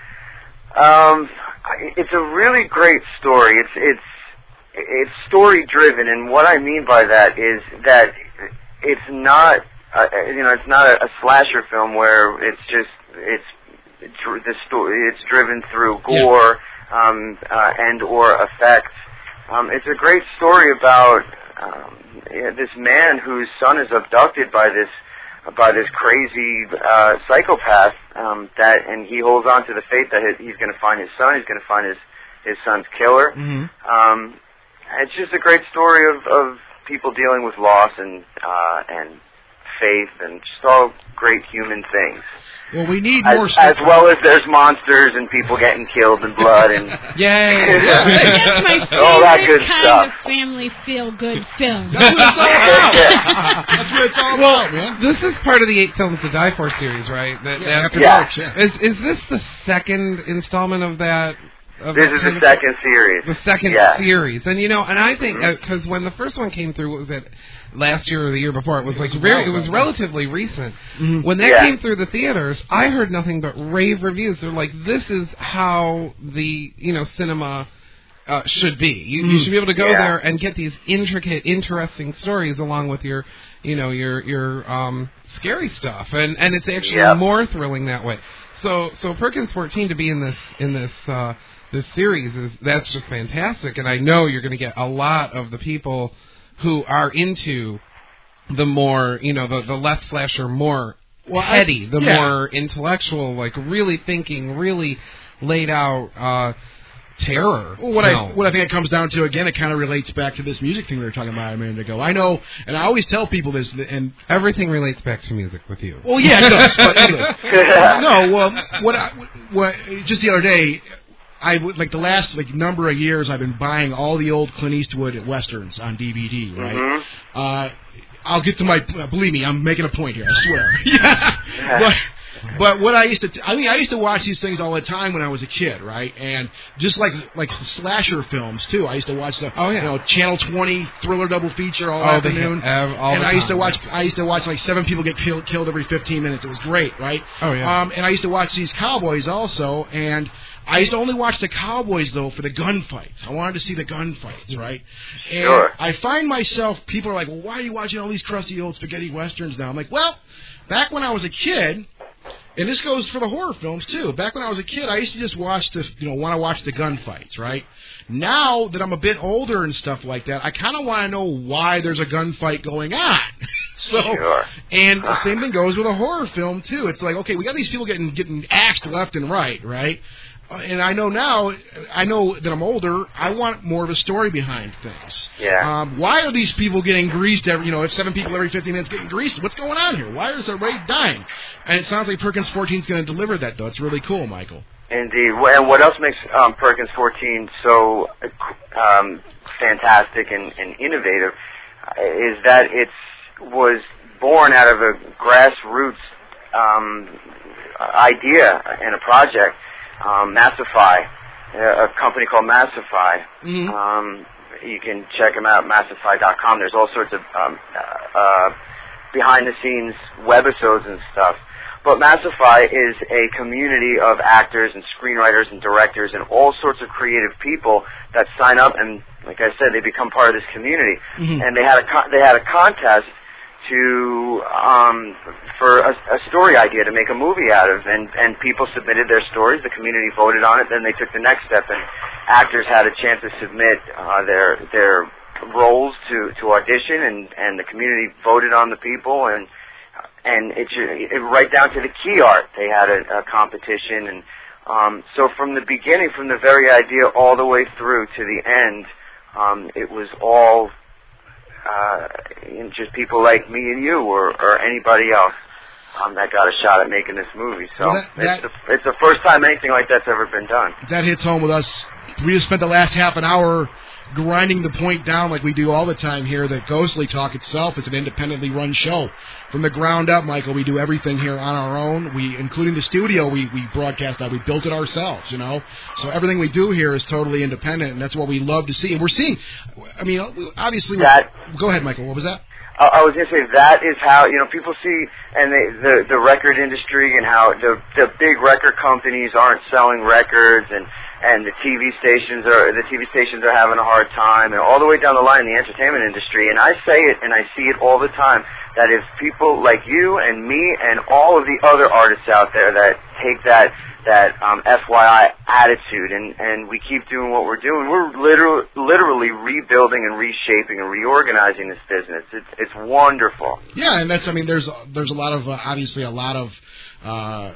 Um, I- it's a really great story. It's it's it's story driven, and what I mean by that is that it's not uh, you know it's not a, a slasher film where it's just it's, it's the story it's driven through gore um, uh, and or effects. Um, it's a great story about um, this man whose son is abducted by this. by this crazy uh, psychopath um, that, and he holds on to the faith that he's going to find his son. He's going to find his his son's killer. Mm-hmm. Um, it's just a great story of, of people dealing with loss and uh, and faith, and just all great human things. Well, we need As, more stuff. as well as there's monsters and people getting killed and blood and Yay! That's my favorite all that good kind stuff. of family feel-good film. That's what it's all about. That's what it's all about, man. This is part of the Eight Films to Die For series, right? That, Yeah, that- after Yeah. dark, yeah. Is is this the second installment of that? Of This that is kind the of- second series. The second Yeah. series, and you know, and I think Mhm. because when the first one came through, what was it last year or the year before? It was It like was very, wild, it was though. relatively recent. Mhm. When that Yeah. came through the theaters, I heard nothing but rave reviews. They're like, "This is how the you know cinema." Uh, should be. You, you Mm. should be able to go Yeah. there and get these intricate, interesting stories along with your, you know, your your um, scary stuff, and and it's actually Yep. more thrilling that way. So so Perkins fourteen to be in this in this uh, this series is that's just fantastic, and I know you're going to get a lot of the people who are into the more you know the the less slasher, more Well, I- heady, the yeah. more intellectual, like really thinking, really laid out. Uh, terror. Well, what I film. what I think it comes down to again, it kind of relates back to this music thing we were talking about a minute ago. I know, and I always tell people this, and Everything relates back to music with you. well, yeah, it does. But anyway, no, well, what I, what just the other day, I would like the last like number of years I've been buying all the old Clint Eastwood westerns on D V D, right? Mhm. Uh, I'll get to my. Believe me, I'm making a point here. I swear. yeah. But, but what I used to, t- I mean, I used to watch these things all the time when I was a kid, right? And just like like the slasher films too. I used to watch the, Oh, yeah. you know, Channel twenty thriller double feature all Oh, they afternoon. have- all and the I used to time. watch, I used to watch like seven people get killed, killed every fifteen minutes. It was great, right? Oh, yeah. Um, and I used to watch these cowboys also, and I used to only watch the cowboys though for the gunfights. I wanted to see the gunfights, right? And Sure. I find myself, people are like, well, why are you watching all these crusty old spaghetti westerns now? I'm like, well, back when I was a kid, and this goes for the horror films too. Back when I was a kid, I used to just watch the, you know, want to watch the gunfights, right? Now that I'm a bit older and stuff like that, I kind of want to know why there's a gunfight going on. so, Sure. and the same thing goes with a horror film too. It's like, okay, we got these people getting getting axed left and right, right? and I know now, I know that I'm older, I want more of a story behind things. Yeah. Um, why are these people getting greased every, you know, if seven people every fifty minutes getting greased, what's going on here? Why is everybody dying? And it sounds like Perkins fourteen is going to deliver that, though. It's really cool, Michael. Indeed. And what else makes um, Perkins fourteen so um, fantastic and, and innovative is that it was born out of a grassroots um, idea and a project. Um, Massify, a company called Massify. Mm-hmm. Um, you can check them out at massify dot com. There's all sorts of um, uh, behind-the-scenes webisodes and stuff. But Massify is a community of actors and screenwriters and directors and all sorts of creative people that sign up, and like I said, they become part of this community. Mm-hmm. And they had a con- they had a contest to um, for a, a story idea to make a movie out of, and and people submitted their stories. The community voted on it. Then they took the next step, and actors had a chance to submit uh, their their roles to, to audition, and, and the community voted on the people, and and it, it right down to the key art. They had a, a competition, and um, so from the beginning, from the very idea all the way through to the end, um, it was all. Uh, just people like me and you, or, or anybody else um, that got a shot at making this movie. So well, that, that, it's, the, it's the first time anything like that's ever been done. That hits home with us. We just spent the last half an hour grinding the point down like we do all the time here that Ghostly Talk itself is an independently run show. From the ground up, Michael, we do everything here on our own. We, including the studio, we, we broadcast out. We built it ourselves, you know. So everything we do here is totally independent, and that's what we love to see. And we're seeing, I mean, obviously... That, go ahead, Michael. What was that? I was going to say that is how, you know, people see and they, the the record industry and how the the big record companies aren't selling records, and and the T V stations are the T V stations are having a hard time, and all the way down the line in the entertainment industry. And I say it and I see it all the time that if people like you and me and all of the other artists out there that take that that um, F Y I attitude and, and we keep doing what we're doing, we're literally, literally rebuilding and reshaping and reorganizing this business. It's, it's wonderful. Yeah, and that's, I mean, there's there's a lot of, uh, obviously a lot of, uh,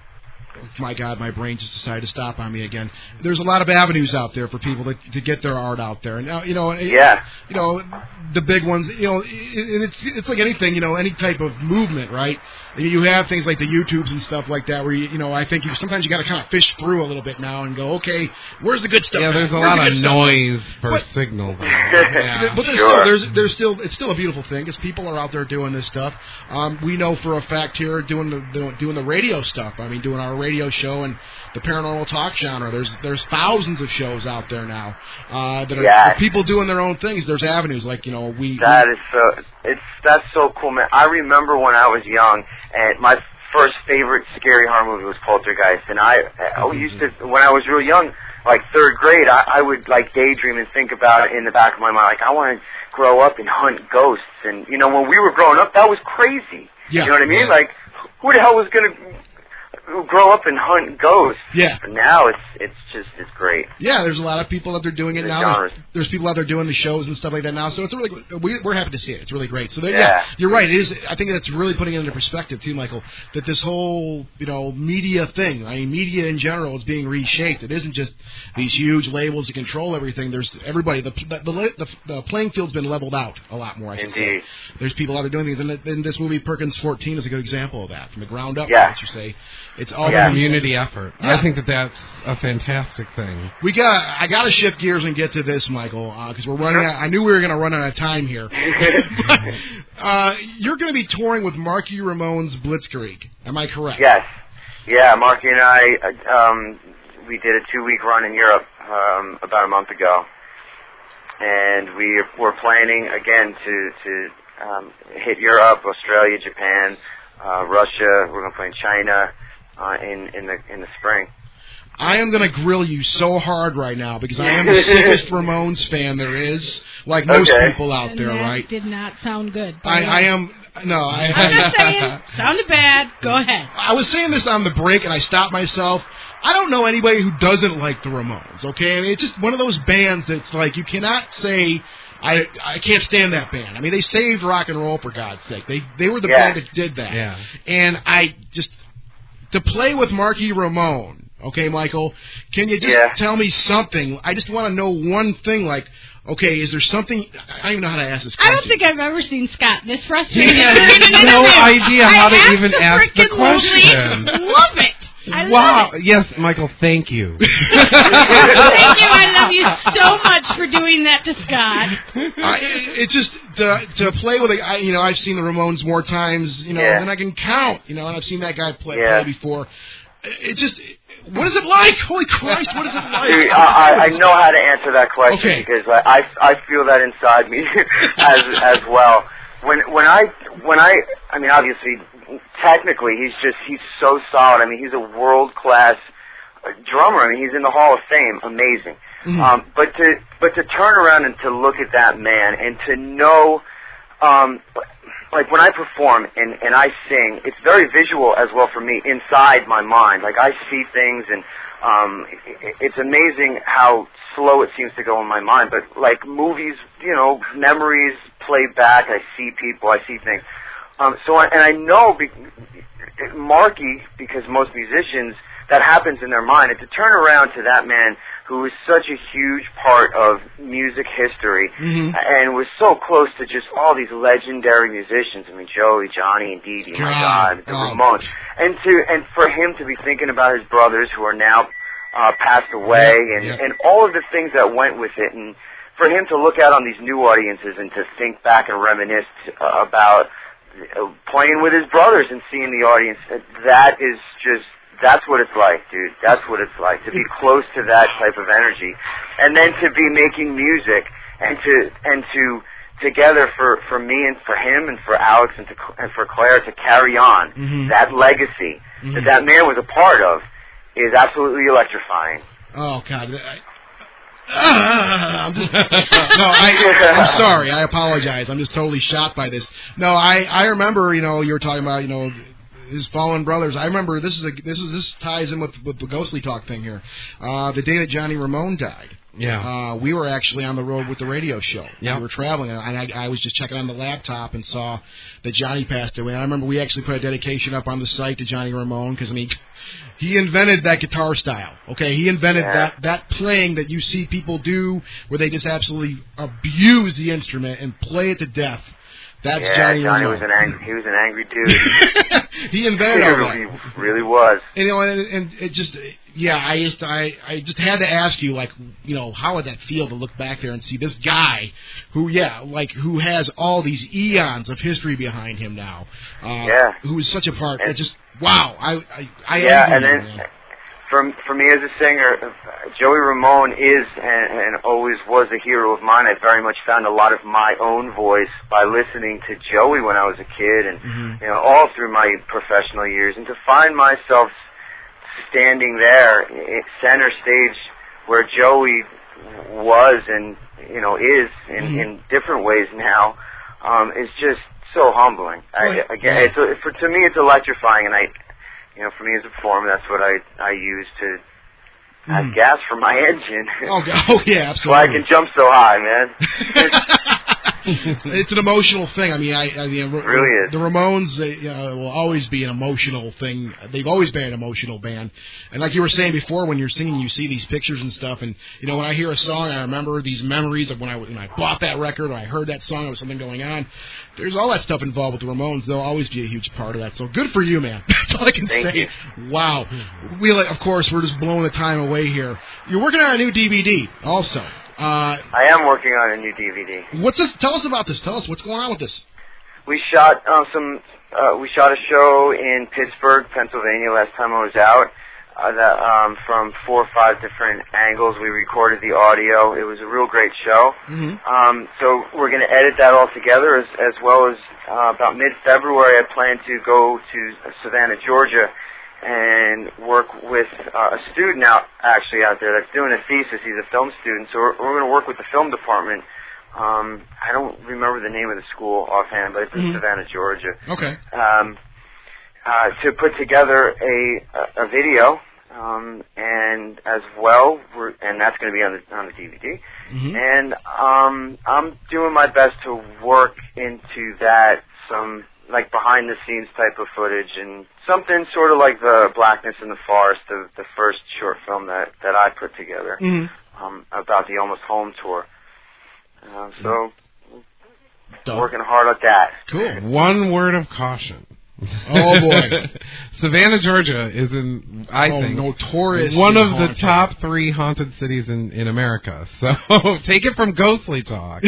my God, my brain just decided to stop on me again. There's a lot of avenues out there for people to, to get their art out there. And now, you know, yeah. you know, the big ones, you know, and it's it's like anything, you know, any type of movement, right? You have things like the YouTubes and stuff like that where, you, you know, I think you, sometimes you got to kind of fish through a little bit now and go, okay, where's the good stuff? Yeah, there's a where's lot the of stuff? noise per but, signal. Yeah. But there's, sure. still, there's, there's still, it's still a beautiful thing because people are out there doing this stuff. Um, we know for a fact here doing the doing the radio stuff. I mean, doing our radio show and the paranormal talk genre. There's there's thousands of shows out there now uh, that are yes. people doing their own things. There's avenues like, you know, we. That we, is so. It's that's so cool, man. I remember when I was young, and my first favorite scary horror movie was Poltergeist, and I, I used to when I was real young, like third grade, I, I would like daydream and think about it in the back of my mind, like I want to grow up and hunt ghosts. And you know, when we were growing up, that was crazy. Yeah, you know what I mean? yeah. Like, who the hell was gonna grow up and hunt ghosts? Yeah. But now it's it's just it's great. Yeah, there's a lot of people out there doing it The now. genres. There's, there's people out there doing the shows and stuff like that now. So it's a really we, we're happy to see it. It's really great. So there, yeah. Yeah. you're right. It is. I think that's really putting it into perspective too, Michael. That this whole you know media thing, I mean, media in general is being reshaped. It isn't just these huge labels that control everything. There's everybody. The the the, the playing field's been leveled out a lot more. I should Indeed. say. There's people out there doing things, and in this movie, Perkins fourteen is a good example of that from the ground up. Yeah. What you say, it's all Yeah. Community effort. Yeah. I think that that's a fantastic thing. We got. I got to shift gears and get to this, Michael, because uh, we're running. Out, I knew we were going to run out of time here. but, uh, you're going to be touring with Marky Ramone's Blitzkrieg. Am I correct? Yes. Yeah, Marky and I, um, we did a two-week run in Europe um, about a month ago, and we were planning again to to um, hit Europe, Australia, Japan, uh, Russia. We're going to play in China uh, in in the in the spring. I am going to grill you so hard right now because I am the sickest Ramones fan there is, like most Okay. people out And there, that right? did not sound good. I, I am. No, I. I'm just saying. Sounded bad. Go ahead. I was saying this on the break, and I stopped myself. I don't know anybody who doesn't like the Ramones, okay? I mean, it's just one of those bands that's like, you cannot say, I I can't stand that band. I mean, they saved rock and roll, for God's sake. They they were the Yeah. band that did that. Yeah. And I just, to play with Marky Ramone, Okay, Michael? Can you just yeah. tell me something? I just want to know one thing, like, okay, is there something... I don't even know how to ask this question. I don't think I've ever seen Scott this frustrated. He has no idea how to even ask the question. Love it. I wow. love it. Yes, Michael, thank you. Thank you. I love you so much for doing that to Scott. I, it's just to, to play with a, I, you know, I've seen the Ramones more times, you know, yeah. than I can count, you know, and I've seen that guy play, yeah. play before. It just, what is it like? Holy Christ, what is it like? Dude, I, I know how to answer that question okay. because I, I feel that inside me as as well. When when I when I I mean obviously technically he's just he's so solid. I mean he's a world class drummer. I mean he's in the Hall of Fame. Amazing. Mm-hmm. Um, but to but to turn around and to look at that man and to know, um, like when I perform and and I sing, it's very visual as well for me inside my mind. Like I see things and. Um, it, it's amazing how slow it seems to go in my mind, but like movies, you know, memories play back. I see people, I see things. Um, so, I, and I know be, Marky, because most musicians, that happens in their mind. And to turn around to that man who was such a huge part of music history mm-hmm. and was so close to just all these legendary musicians. I mean, Joey, Johnny, and Dee Dee, my God, the oh. Ramones. And to and for him to be thinking about his brothers who are now uh, passed away and, yeah. and all of the things that went with it. And for him to look out on these new audiences and to think back and reminisce uh, about uh, playing with his brothers and seeing the audience, that is just... That's what it's like, dude. That's what it's like, to be close to that type of energy. And then to be making music and to, and to, together for, for me and for him and for Alex and, to, and for Claire to carry on mm-hmm. that legacy mm-hmm. that that man was a part of is absolutely electrifying. Oh, God. I, uh, I'm just, no, I, I'm sorry. I apologize. I'm just totally shocked by this. No, I, I remember, you know, you were talking about, you know, his fallen brothers. I remember this is a, this is this ties in with, with the Ghostly Talk thing here. Uh, the day that Johnny Ramone died, yeah, uh, we were actually on the road with the radio show. Yeah, we were traveling, and I, I was just checking on the laptop and saw that Johnny passed away. And I remember we actually put a dedication up on the site to Johnny Ramone because I mean, he invented that guitar style. Okay, he invented yeah. that that playing that you see people do where they just absolutely abuse the instrument and play it to death. That's yeah, Johnny, Johnny Ramone. was an angry. He was an angry dude. He invented all that. He really was. And, you know, and, and it just, yeah, I just, I, I just had to ask you, like, you know, how would that feel to look back there and see this guy, who, yeah, like, who has all these eons of history behind him now. Uh, yeah. Who is such a part. It just, wow. I, I, I yeah, and you, then. Man. For, for me as a singer, Joey Ramone is and, and always was a hero of mine. I very much found a lot of my own voice by listening to Joey when I was a kid and, mm-hmm. you know, all through my professional years. And to find myself standing there at center stage where Joey was and, you know, is in, mm-hmm. in different ways now, um, is just so humbling. I, again, it's, for, to me, it's electrifying, and I... You know, for me as a performer, that's what I I use to have mm. gas for my engine. Oh, oh yeah, absolutely. So I can jump so high, man. It's an emotional thing. I mean, I, I mean, it really is. The Ramones, they, you know, will always be an emotional thing. They've always been an emotional band. And like you were saying before, when you're singing, you see these pictures and stuff. And you know, when I hear a song, I remember these memories of when I when I bought that record or I heard that song. There was something going on. There's all that stuff involved with the Ramones. They'll always be a huge part of that. So good for you, man. That's all I can Thank say. You. Wow. We, of course, we're just blowing the time away here. You're working on a new D V D, also. Uh, I am working on a new D V D. What's this? Tell us about this. Tell us what's going on with this. We shot um, some. Uh, we shot a show in Pittsburgh, Pennsylvania. Last time I was out, uh, that, um, from four or five different angles, we recorded the audio. It was a real great show. Mm-hmm. Um, so we're going to edit that all together, as, as well as uh, about mid-February, I plan to go to Savannah, Georgia, and work with uh, a student out actually out there that's doing a thesis. He's a film student, so we're, we're going to work with the film department. Um, I don't remember the name of the school offhand, but it's in mm-hmm. Savannah, Georgia. Okay. Um, uh, to put together a a, a video, um, and as well, we're, and that's going to be on the on the D V D. Mm-hmm. And um, I'm doing my best to work into that some like behind the scenes type of footage, and something sort of like the Blackness in the Forest, the, the first short film that, that I put together, mm-hmm. um, about the Almost Home tour. Uh, so, Done. working hard at that. Cool. One word of caution. Oh boy, Savannah, Georgia is in, I oh, think, notorious one of haunted. the top three haunted cities in, in America. So take it from Ghostly Talk.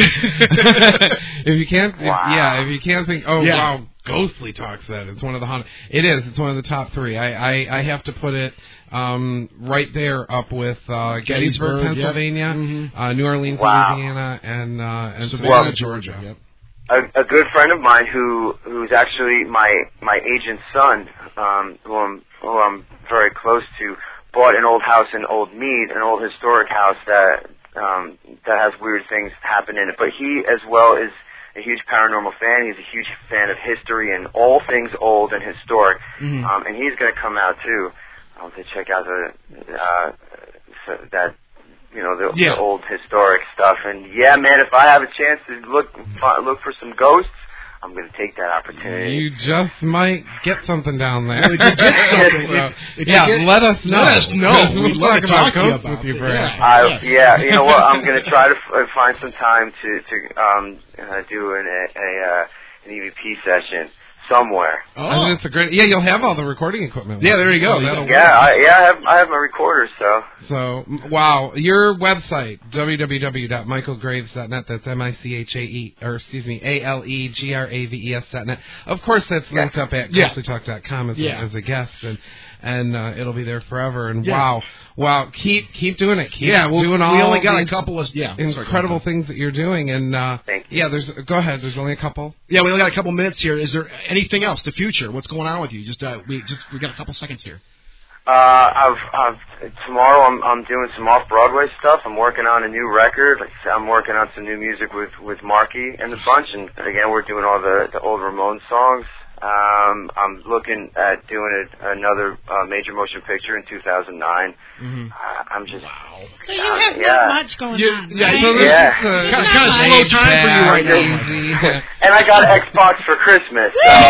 If you can't, wow. if, yeah, if you can't think, oh yeah. wow, Ghostly Talk said it's one of the haunted. It is. It's one of the top three. I I, I have to put it um, right there up with uh, Gettysburg, Gettysburg, Pennsylvania, yep. mm-hmm. uh, New Orleans, wow. Louisiana, and uh, and Savannah, Savannah, Georgia. Georgia. Yep. A, a good friend of mine who who's actually my my agent's son, um, who I'm who I'm very close to, bought an old house in Old Mead, an old historic house that um, that has weird things happen in it. But he, as well, is a huge paranormal fan. He's a huge fan of history and all things old and historic. Mm-hmm. Um, and he's going to come out too um, to check out the uh, so that. You know, the, yeah. the old historic stuff. And yeah, man, if I have a chance to look look for some ghosts, I'm going to take that opportunity. You just might get something down there. Well, if you get something, so, if yeah, you get, let us know. Let us know. We'll We'd love to talk to you ghosts about with you, it. Brad. Yeah. I, yeah, you know what? I'm going to try to f- find some time to to um uh, do an a, a uh, an E V P session somewhere. Oh. I mean, it's a great. Yeah, you'll have all the recording equipment. Yeah, there you go. So that'll Yeah, work. I, yeah, I have I have my recorder, so. So, wow, your website, w w w dot michael graves dot net, that's M I C H A E, or excuse me, A L E G R A V E S dot net. Of course, that's linked up at Yeah. ghostly talk dot com as, Yeah. a, as a guest, and and uh, it'll be there forever. And Yeah. wow, wow, keep keep doing it. Keep Yeah, well, doing all we only got a these couple of yeah incredible sorry, things that you're doing. And uh, Thank you. yeah, there's go ahead. There's only a couple. Yeah, we only got a couple minutes here. Is there anything else? The future? What's going on with you? Just uh, we just we got a couple seconds here. Uh, I've, I've, tomorrow I'm, I'm doing some off-Broadway stuff. I'm working on a new record. Like I said, I'm working on some new music with, with Marky and the bunch. And again, we're doing all the, the old Ramones songs. Um, I'm looking at doing a, another uh, major motion picture in two thousand nine. Mm-hmm. Uh, I'm just... Wow. So you have yeah. not much going You- on. yeah, right? So this Yeah. is a, Kind of, kind of slow time for you right now. Easy. And I got an Xbox for Christmas.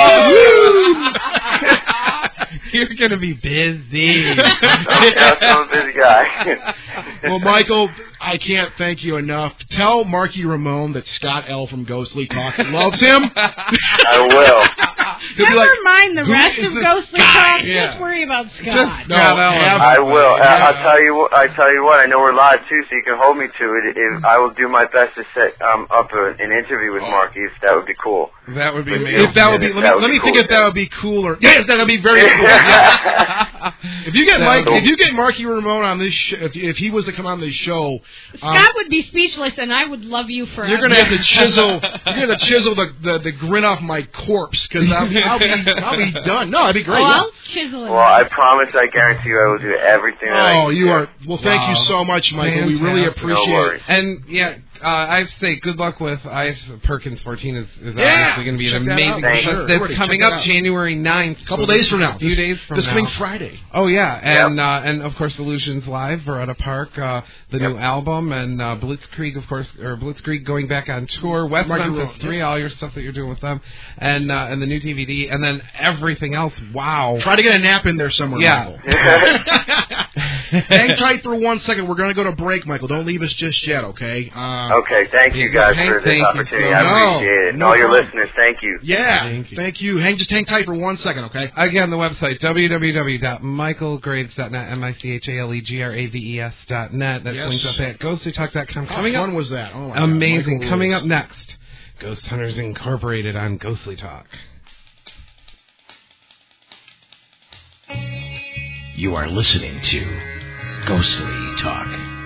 So. You're gonna be busy. Yeah, I'm a busy guy. Well, Michael, I can't thank you enough. Tell Marky Ramone that Scott L. from Ghostly Talk loves him. I will. He'll be Never like, mind the "Who rest is of this Ghostly guy?" Talk. Yeah. Just worry about Scott. Just No, Scott Allen. have- I will. Uh, Yeah. I'll tell you. What, I tell you what. I know we're live too, so you can hold me to it. If I will do my best to set um, up a, an interview with Marky, if that would be cool. That would be If amazing. If that would be, let me, That would let be me think cool, if that yeah. would be cooler. Yes, that would be very cool. Yeah. If you get That Mike, would if you get Marky Ramone on this, sh- if if he was to come on this show, um, Scott would be speechless, and I would love you forever. you're gonna have to chisel. You're gonna have to chisel the, the, the grin off my corpse because I'll, I'll be I'll be done. No, that'd be great. Oh, yeah. I'll chisel it. Well, I promise. I guarantee you, I will do everything. That I Oh, can you do. are. Well, thank Wow. you so much, Michael. We really Fantastic. appreciate No it. worries. And yeah, uh, I have to say, good luck with I have Perkins fourteen is, is Yeah. obviously going to be an Check that out. amazing Thank show. you. That's Everybody, coming check that up out. January ninth. A couple so days from now. A few days from this now. coming Friday. Oh yeah, and Yep. uh, and of course Illusions Live, Veretta Park, uh, the Yep. new album, and uh, Blitzkrieg, of course, or Blitzkrieg going back on tour, West Marky Memphis Ramone, three, yep. all your stuff that you're doing with them, and uh, and the new D V D, and then everything else. Wow. Try to get a nap in there somewhere, Yeah. Michael. Hang tight for one second. We're going to go to break, Michael. Don't leave us just yet, okay? Uh, Okay, thank you guys Hank, for this thank you opportunity. so I much. appreciate it. No, All no your problem. listeners, thank you. Yeah. Thank you. Thank you. Hang, just hang tight for one second, okay? Again, the website, w w w dot michael graves dot net, M I C H A L E G R A V E S dot net. That's Yes. linked up at ghostly talk dot com. How Coming fun up, was that? Oh, my God. amazing. Michael Coming rules. up next, Ghost Hunters Incorporated on Ghostly Talk. You are listening to Ghostly Talk.